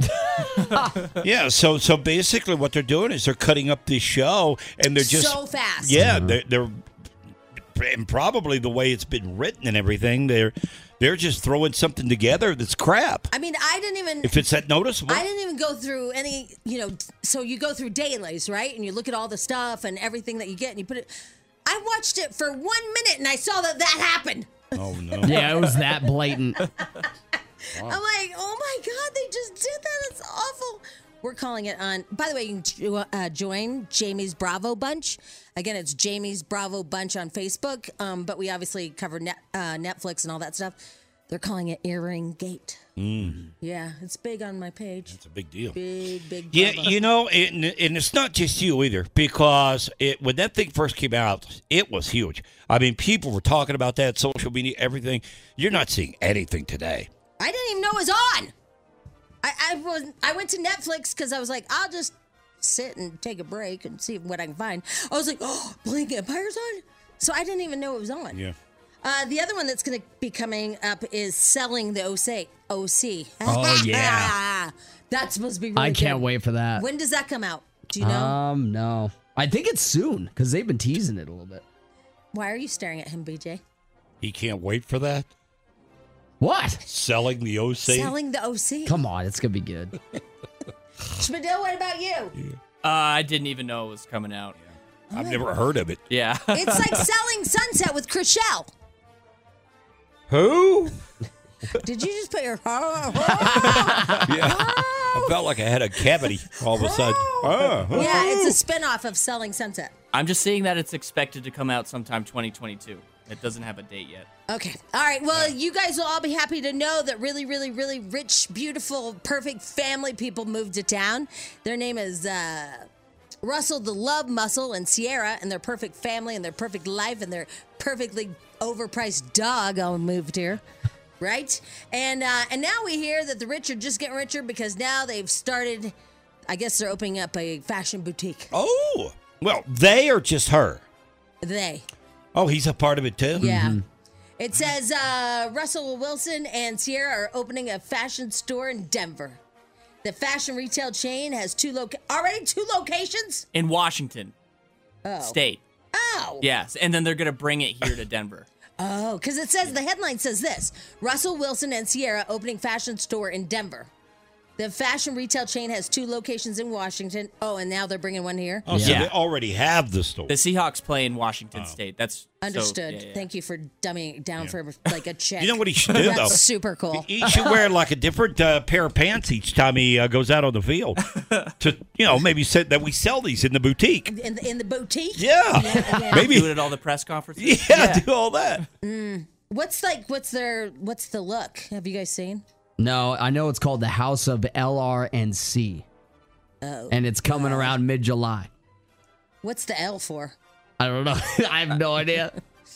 Yeah, so so basically what they're doing is they're cutting up the show, and they're just So fast. Yeah, they're, they're and probably the way it's been written and everything, they're they're just throwing something together that's crap. I mean, I didn't even. If it's that noticeable. I didn't even go through any, you know, so you go through dailies, right? And you look at all the stuff and everything that you get, and you put it. I watched it for one minute, and I saw that that happened. Oh, no. Yeah, it was that blatant. I'm like, oh my God, they just did that. It's awful. We're calling it on. By the way, you can uh, join Jamie's Bravo Bunch. Again, it's Jamie's Bravo Bunch on Facebook. Um, but we obviously cover net, uh, Netflix and all that stuff. They're calling it Earring Gate. Mm. Yeah, it's big on my page. It's a big deal. Big, big. Yeah, Bravo. you know, and, and it's not just you either, because it when that thing first came out, it was huge. I mean, people were talking about that, social media, everything. You're not seeing anything today. I didn't even know it was on. I I, was, I went to Netflix because I was like, I'll just sit and take a break and see what I can find. I was like, oh, Bling Empire's on? So I didn't even know it was on. Yeah. Uh, the other one that's going to be coming up is Selling the O C. O C. Oh, yeah. That's supposed to be really I can't good. wait for that. When does that come out? Do you know? Um, no. I think it's soon, because they've been teasing it a little bit. Why are you staring at him, B J? He can't wait for that. What? Selling the O C? Selling the O C. Come on, it's going to be good. Spadil, what about you? Uh, I didn't even know it was coming out. I've never heard of it. Yeah. It's like Selling Sunset with Chriselle. Who? Did you just put your... Yeah. I felt like I had a cavity all of a sudden. Oh. Yeah, it's a spinoff of Selling Sunset. I'm just seeing that it's expected to come out sometime twenty twenty-two. It doesn't have a date yet. Okay. All right. Well, you guys will all be happy to know that really, really, really rich, beautiful, perfect family people moved to town. Their name is uh, Russell the Love Muscle and Sierra, and their perfect family and their perfect life and their perfectly overpriced dog all moved here. Right? And uh, and now we hear that the rich are just getting richer because now they've started, I guess they're opening up a fashion boutique. Oh. Well, they or just her? They. Oh, he's a part of it too? Yeah. It says uh, Russell Wilson and Sierra are opening a fashion store in Denver. The fashion retail chain has two loca- already two locations? In Washington Oh. State. Oh. Yes, and then they're going to bring it here to Denver. Oh, because it says, the headline says this, Russell Wilson and Sierra opening fashion store in Denver. The fashion retail chain has two locations in Washington. Oh, and now they're bringing one here. Oh, so they already have the store. The Seahawks play in Washington State. That's so- Understood. yeah, yeah. Thank you for dumbing it down for like a check. You know what he should do, That's though? super cool. He should wear like a different uh, pair of pants each time he uh, goes out on the field. To you know, maybe say that we sell these in the boutique. In the, in the boutique? Yeah. yeah. Maybe do it at all the press conferences. Yeah, do all that. Mm. What's like? What's their? What's the look? Have you guys seen? No, I know it's called the House of L R and C. Oh. And it's coming wow. around mid-July. What's the L for? I don't know. I have no idea.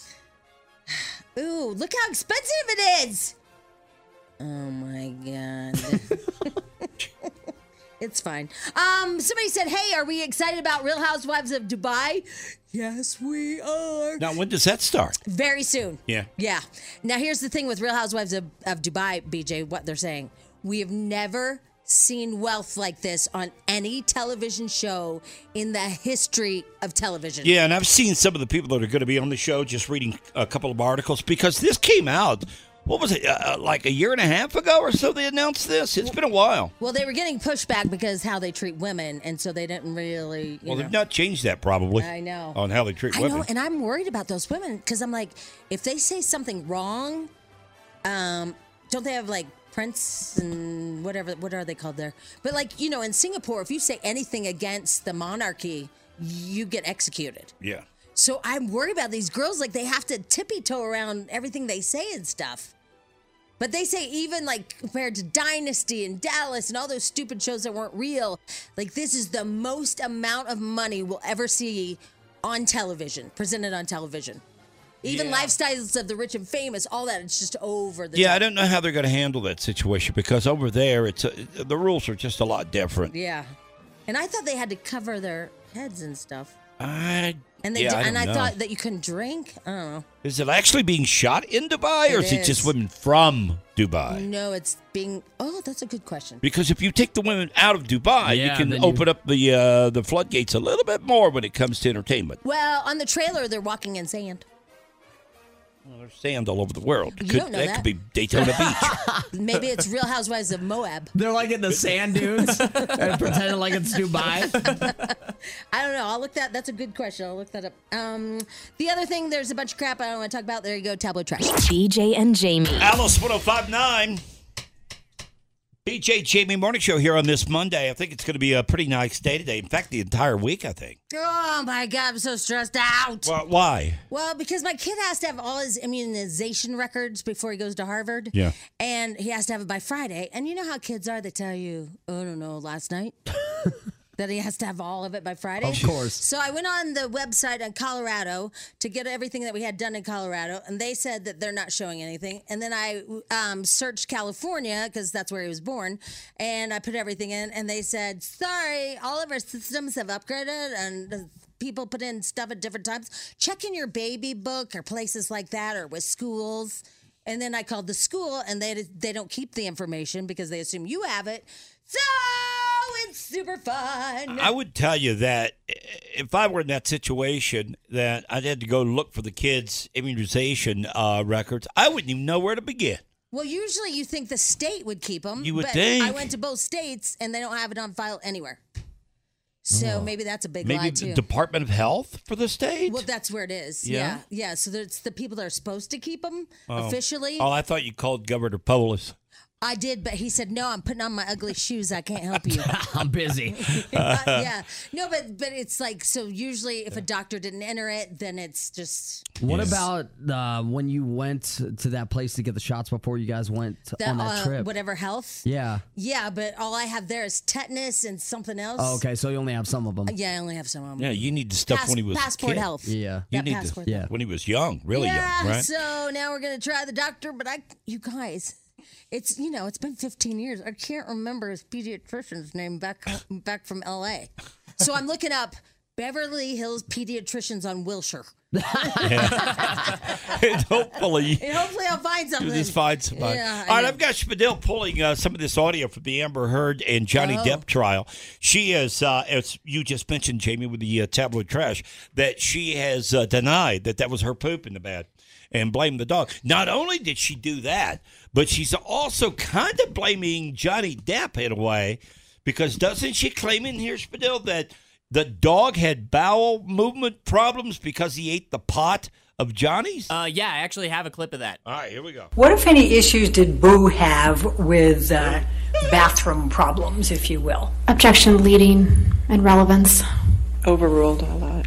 Ooh, look how expensive it is. Oh my god. It's fine. Um, somebody said, "Hey, are we excited about Real Housewives of Dubai?" Yes, we are. Now, when does that start? Very soon. Yeah. Yeah. Now, here's the thing with Real Housewives of, of Dubai, B J, what they're saying. We have never seen wealth like this on any television show in the history of television. Yeah, and I've seen some of the people that are going to be on the show just reading a couple of articles because this came out, what was it, uh, like a year and a half ago or so they announced this? It's been a while. Well, they were getting pushback because how they treat women, and so they didn't really, you Well, know. they've not changed that probably. I know. On how they treat I women. know, and I'm worried about those women because I'm like, if they say something wrong, um, don't they have like Prince and whatever, what are they called there? But like, you know, in Singapore, if you say anything against the monarchy, you get executed. Yeah. So I'm worried about these girls. Like, they have to tippy-toe around everything they say and stuff. But they say even, like, compared to Dynasty and Dallas and all those stupid shows that weren't real, like, this is the most amount of money we'll ever see on television, presented on television. Even Yeah. lifestyles of the rich and famous, all that, it's just over the Yeah, top. I don't know how they're going to handle that situation because over there, it's a, the rules are just a lot different. Yeah. And I thought they had to cover their heads and stuff. I And they yeah, did, I and don't I know. thought that you couldn't drink. I don't know. Is it actually being shot in Dubai, or It is it just is. women from Dubai? No, it's being. Oh, that's a good question. Because if you take the women out of Dubai, Yeah, you can then you- open up the uh, the floodgates a little bit more when it comes to entertainment. Well, on the trailer, they're walking in sand. Well, there's sand all over the world. You Could- don't know that, that. could be Daytona Beach. Maybe it's Real Housewives of Moab. They're like in the sand dunes and pretending like it's Dubai. I don't know. I'll look that. That's a good question. I'll look that up. Um, the other thing, there's a bunch of crap I don't want to talk about. There you go, tabloid trash. B J and Jamie. Alice one oh five nine. B J Jamie Morning Show here on this Monday. I think it's going to be a pretty nice day today. In fact, the entire week, I think. Oh my God, I'm so stressed out. Well, why? Well, because my kid has to have all his immunization records before he goes to Harvard. Yeah. And he has to have it by Friday. And you know how kids are? They tell you, oh, I don't know, last night. That he has to have all of it by Friday. Of course. So I went on the website in Colorado to get everything that we had done in Colorado, and they said that they're not showing anything. And then I um, searched California because that's where he was born, and I put everything in, and they said, sorry, all of our systems have upgraded, and people put in stuff at different times. Check in your baby book or places like that, or with schools. And then I called the school, and they they don't keep the information because they assume you have it. So it's super fun. I would tell you that if I were in that situation, that I had to go look for the kids' immunization uh, records, I wouldn't even know where to begin. Well, usually you think the state would keep them. You would but think. I went to both states, and they don't have it on file anywhere. So Oh. maybe that's a big Maybe lie, the too. Department of Health for the state? Well, that's where it is. Yeah? Yeah. Yeah. So it's the people that are supposed to keep them Oh. officially. Oh, I thought you called Governor Polis. I did, but he said, no, I'm putting on my ugly shoes. I can't help you. I'm busy. Uh, yeah. No, but but it's like, so usually if a doctor didn't enter it, then it's just. What about uh, when you went to that place to get the shots before you guys went The, on that uh, trip? whatever health. Yeah. Yeah, but all I have there is tetanus and something else. Oh, okay, so you only have some of them. Yeah, I only have some of them. Yeah, you need the stuff Pass- when he was passport a kid. health. Yeah. You That need passport the, health. when he was young, really yeah, young, right? So now we're gonna try the doctor, but I, you guys, it's you know, it's been fifteen years. I can't remember his pediatrician's name back back from L A. So I'm looking up Beverly Hills Pediatricians on Wilshire. And hopefully, And hopefully I'll find something. you just find somebody. Yeah, I All right, know. I've got Spadil pulling uh, some of this audio from the Amber Heard and Johnny Oh. Depp trial. She is, uh, as you just mentioned, Jamie, with the uh, tabloid trash, that she has uh, denied that that was her poop in the bed and blamed the dog. Not only did she do that, but she's also kind of blaming Johnny Depp in a way, because doesn't she claim in here, Spadil, that the dog had bowel movement problems because he ate the pot of Johnny's? Uh, yeah, I actually have a clip of that. All right, here we go. What, if any, issues did Boo have with uh, bathroom problems, if you will? Objection, leading and relevance. Overruled all that.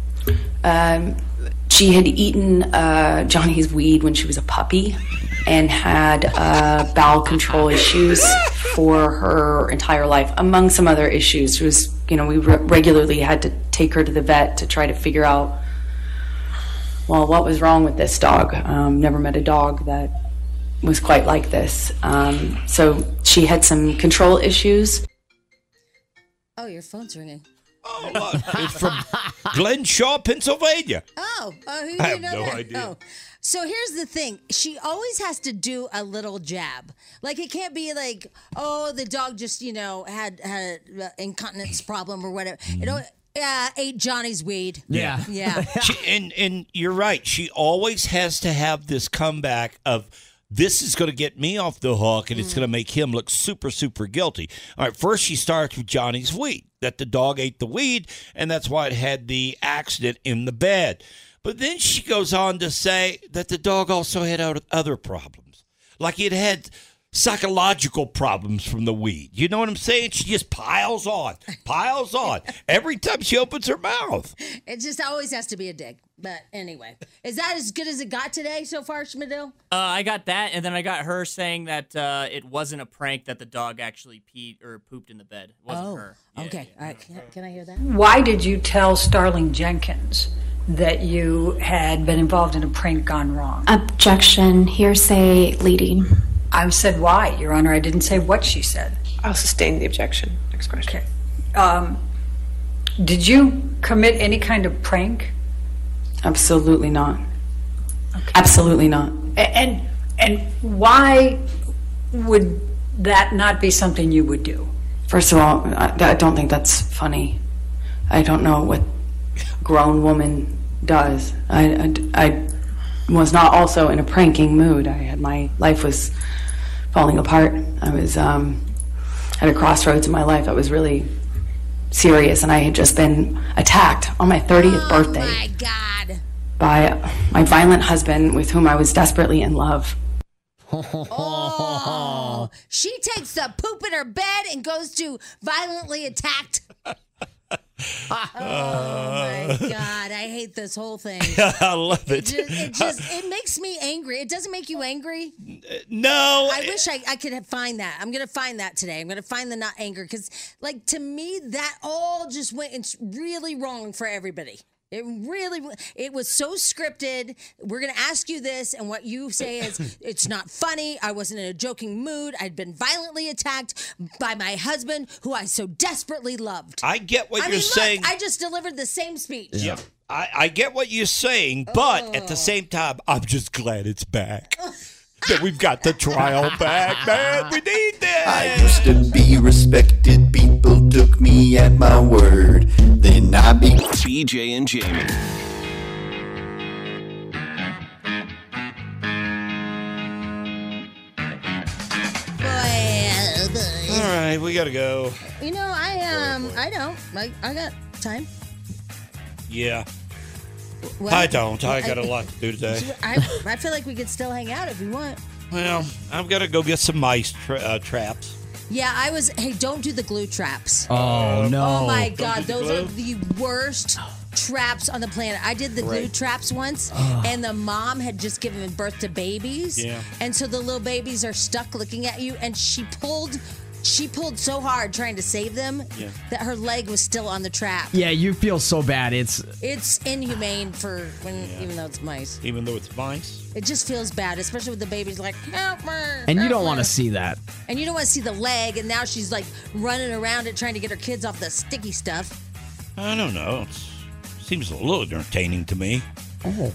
Um, she had eaten uh, Johnny's weed when she was a puppy and had uh, bowel control issues for her entire life, among some other issues. She was, you know, we re- regularly had to take her to the vet to try to figure out, well, what was wrong with this dog. Um, never met a dog that was quite like this. Um, so she had some control issues. Oh, your phone's ringing. Oh, look, it's from Glen Shaw, Pennsylvania. Oh, uh, who I you have know no that? idea. Oh. So here's the thing. She always has to do a little jab. Like, it can't be like, oh, the dog just, you know, had had an incontinence problem or whatever. You know, uh, ate Johnny's weed. Yeah. Yeah. She, and and you're right. She always has to have this comeback of, this is going to get me off the hook, and it's going to make him look super, super guilty. All right, first she starts with Johnny's weed, that the dog ate the weed, and that's why it had the accident in the bed. But then she goes on to say that the dog also had other problems, like it had psychological problems from the weed. You know what I'm saying? She just piles on, piles on every time she opens her mouth. It just always has to be a dig. But anyway, is that as good as it got today so far, Schmidl? Uh, I got that, and then I got her saying that uh, it wasn't a prank, that the dog actually peed or pooped in the bed. It wasn't Oh, her. Yeah, okay. yeah. All right. Can, can I hear that? Why did you tell Starling Jenkins that you had been involved in a prank gone wrong? Objection, hearsay, leading. I said why, Your Honor. I didn't say what she said. I'll sustain the objection. Next question. Okay. Um, did you commit any kind of prank? Absolutely not. Absolutely not. A- And and why would that not be something you would do? First of all, I, I don't think that's funny. I don't know what a grown woman does. I, I, I was not also in a pranking mood. I had my life was falling apart. I was um, at a crossroads in my life. I was really serious, and I had just been attacked on my thirtieth birthday. Oh, my God. By my violent husband, with whom I was desperately in love. Oh, she takes the poop in her bed and goes to violently attacked. Oh my God, I hate this whole thing. I love it. It just, it just it makes me angry. It doesn't make you angry. No. I wish I, I could find that. I'm gonna find that today. I'm gonna find the not anger, because, like, to me, that all just went. It's really wrong for everybody. It really, it was so scripted. We're going to ask you this, and what you say is, it's not funny. I wasn't in a joking mood. I'd been violently attacked by my husband, who I so desperately loved. I get what I you're mean, saying. Look, I just delivered the same speech. Yeah. I, I get what you're saying, but at the same time, I'm just glad it's back. That we've got the trial back, man. We need this. I used to be respected. People took me at my word. Then I be B J and Jamie. All right, we gotta go. You know, I um, I don't. I, I got time. Yeah. What? I don't. I got a lot to do today. I, I feel like we could still hang out if you want. Well, I'm gonna go get some mice tra- uh, traps. Yeah, I was. Hey, don't do the glue traps. Oh, no. Oh my Don't God, do the those glue? are the worst traps on the planet. I did the glue Right. traps once, and the mom had just given birth to babies, Yeah. and so the little babies are stuck looking at you, and she pulled. She pulled so hard trying to save them Yeah. that her leg was still on the trap. Yeah, you feel so bad. It's It's inhumane for when, even though it's mice. Even though it's mice. It just feels bad, especially with the babies like, help me. and you help don't want me." to see that. And you don't want to see the leg, and now she's like running around it trying to get her kids off the sticky stuff. I don't know. It seems a little entertaining to me. Oh.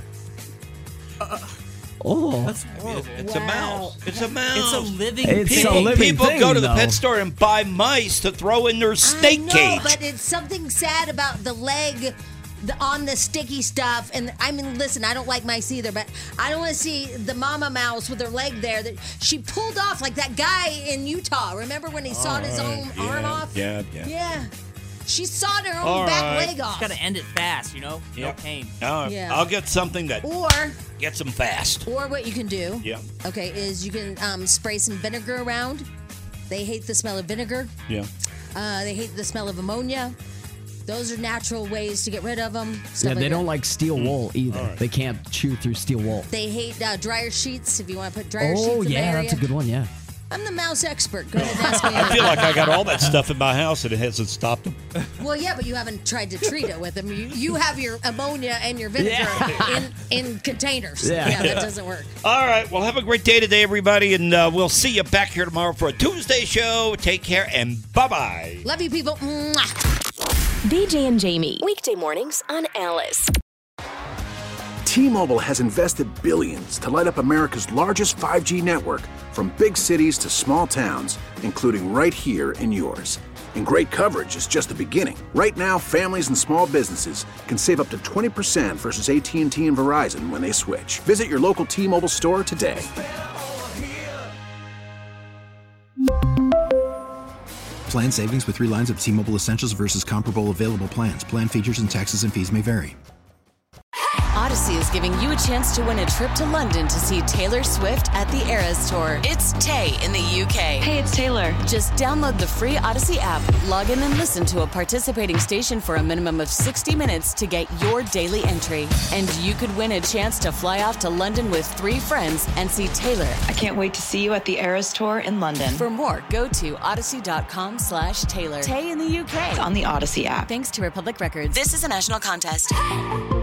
Oh. That's horrible. It's a mouse. It's a mouse. It's a living It's pig. a living People thing, go to the though. pet store and buy mice to throw in their snake I know, cage. but it's something sad about the leg the, on the sticky stuff. And I mean, listen, I don't like mice either, but I don't want to see the mama mouse with her leg there that she pulled off like that guy in Utah. Remember when he sawed his All own right. arm Yeah, off? Yeah, yeah. Yeah. She sawed her own All back right. leg off. Got to end it fast, you know? Yeah. No pain. All right. Yeah. I'll get something that Or, gets them fast. or what you can do, Yeah. okay, is you can um, spray some vinegar around. They hate the smell of vinegar. Yeah. Uh, they hate the smell of ammonia. Those are natural ways to get rid of them. Yeah, they don't like steel Mm. wool either. They can't chew through steel wool. They hate uh, dryer sheets. If you want to put dryer sheets Oh, in the yeah, area. that's a good one, yeah. I'm the mouse expert. Go ahead and ask me. I feel like I got all that stuff in my house and it hasn't stopped them. Well, yeah, but you haven't tried to treat it with them. You, you have your ammonia and your vinegar Yeah. in, in containers. Yeah. Yeah. that doesn't work. All right. Well, have a great day today, everybody. And uh, we'll see you back here tomorrow for a Tuesday show. Take care and bye-bye. Love you, people. Mwah. B J and Jamie, weekday mornings on Alice. T-Mobile has invested billions to light up America's largest five G network, from big cities to small towns, including right here in yours. And great coverage is just the beginning. Right now, families and small businesses can save up to twenty percent versus A T and T and Verizon when they switch. Visit your local T-Mobile store today. Plan savings with three lines of T-Mobile Essentials versus comparable available plans. Plan features and taxes and fees may vary. Odyssey is giving you a chance to win a trip to London to see Taylor Swift at the Eras Tour. It's Tay in the U K. Hey, it's Taylor. Just download the free Odyssey app, log in and listen to a participating station for a minimum of sixty minutes to get your daily entry. And you could win a chance to fly off to London with three friends and see Taylor. I can't wait to see you at the Eras Tour in London. For more, go to odyssey.com slash Taylor. Tay in the U K. It's on the Odyssey app. Thanks to Republic Records. This is a national contest.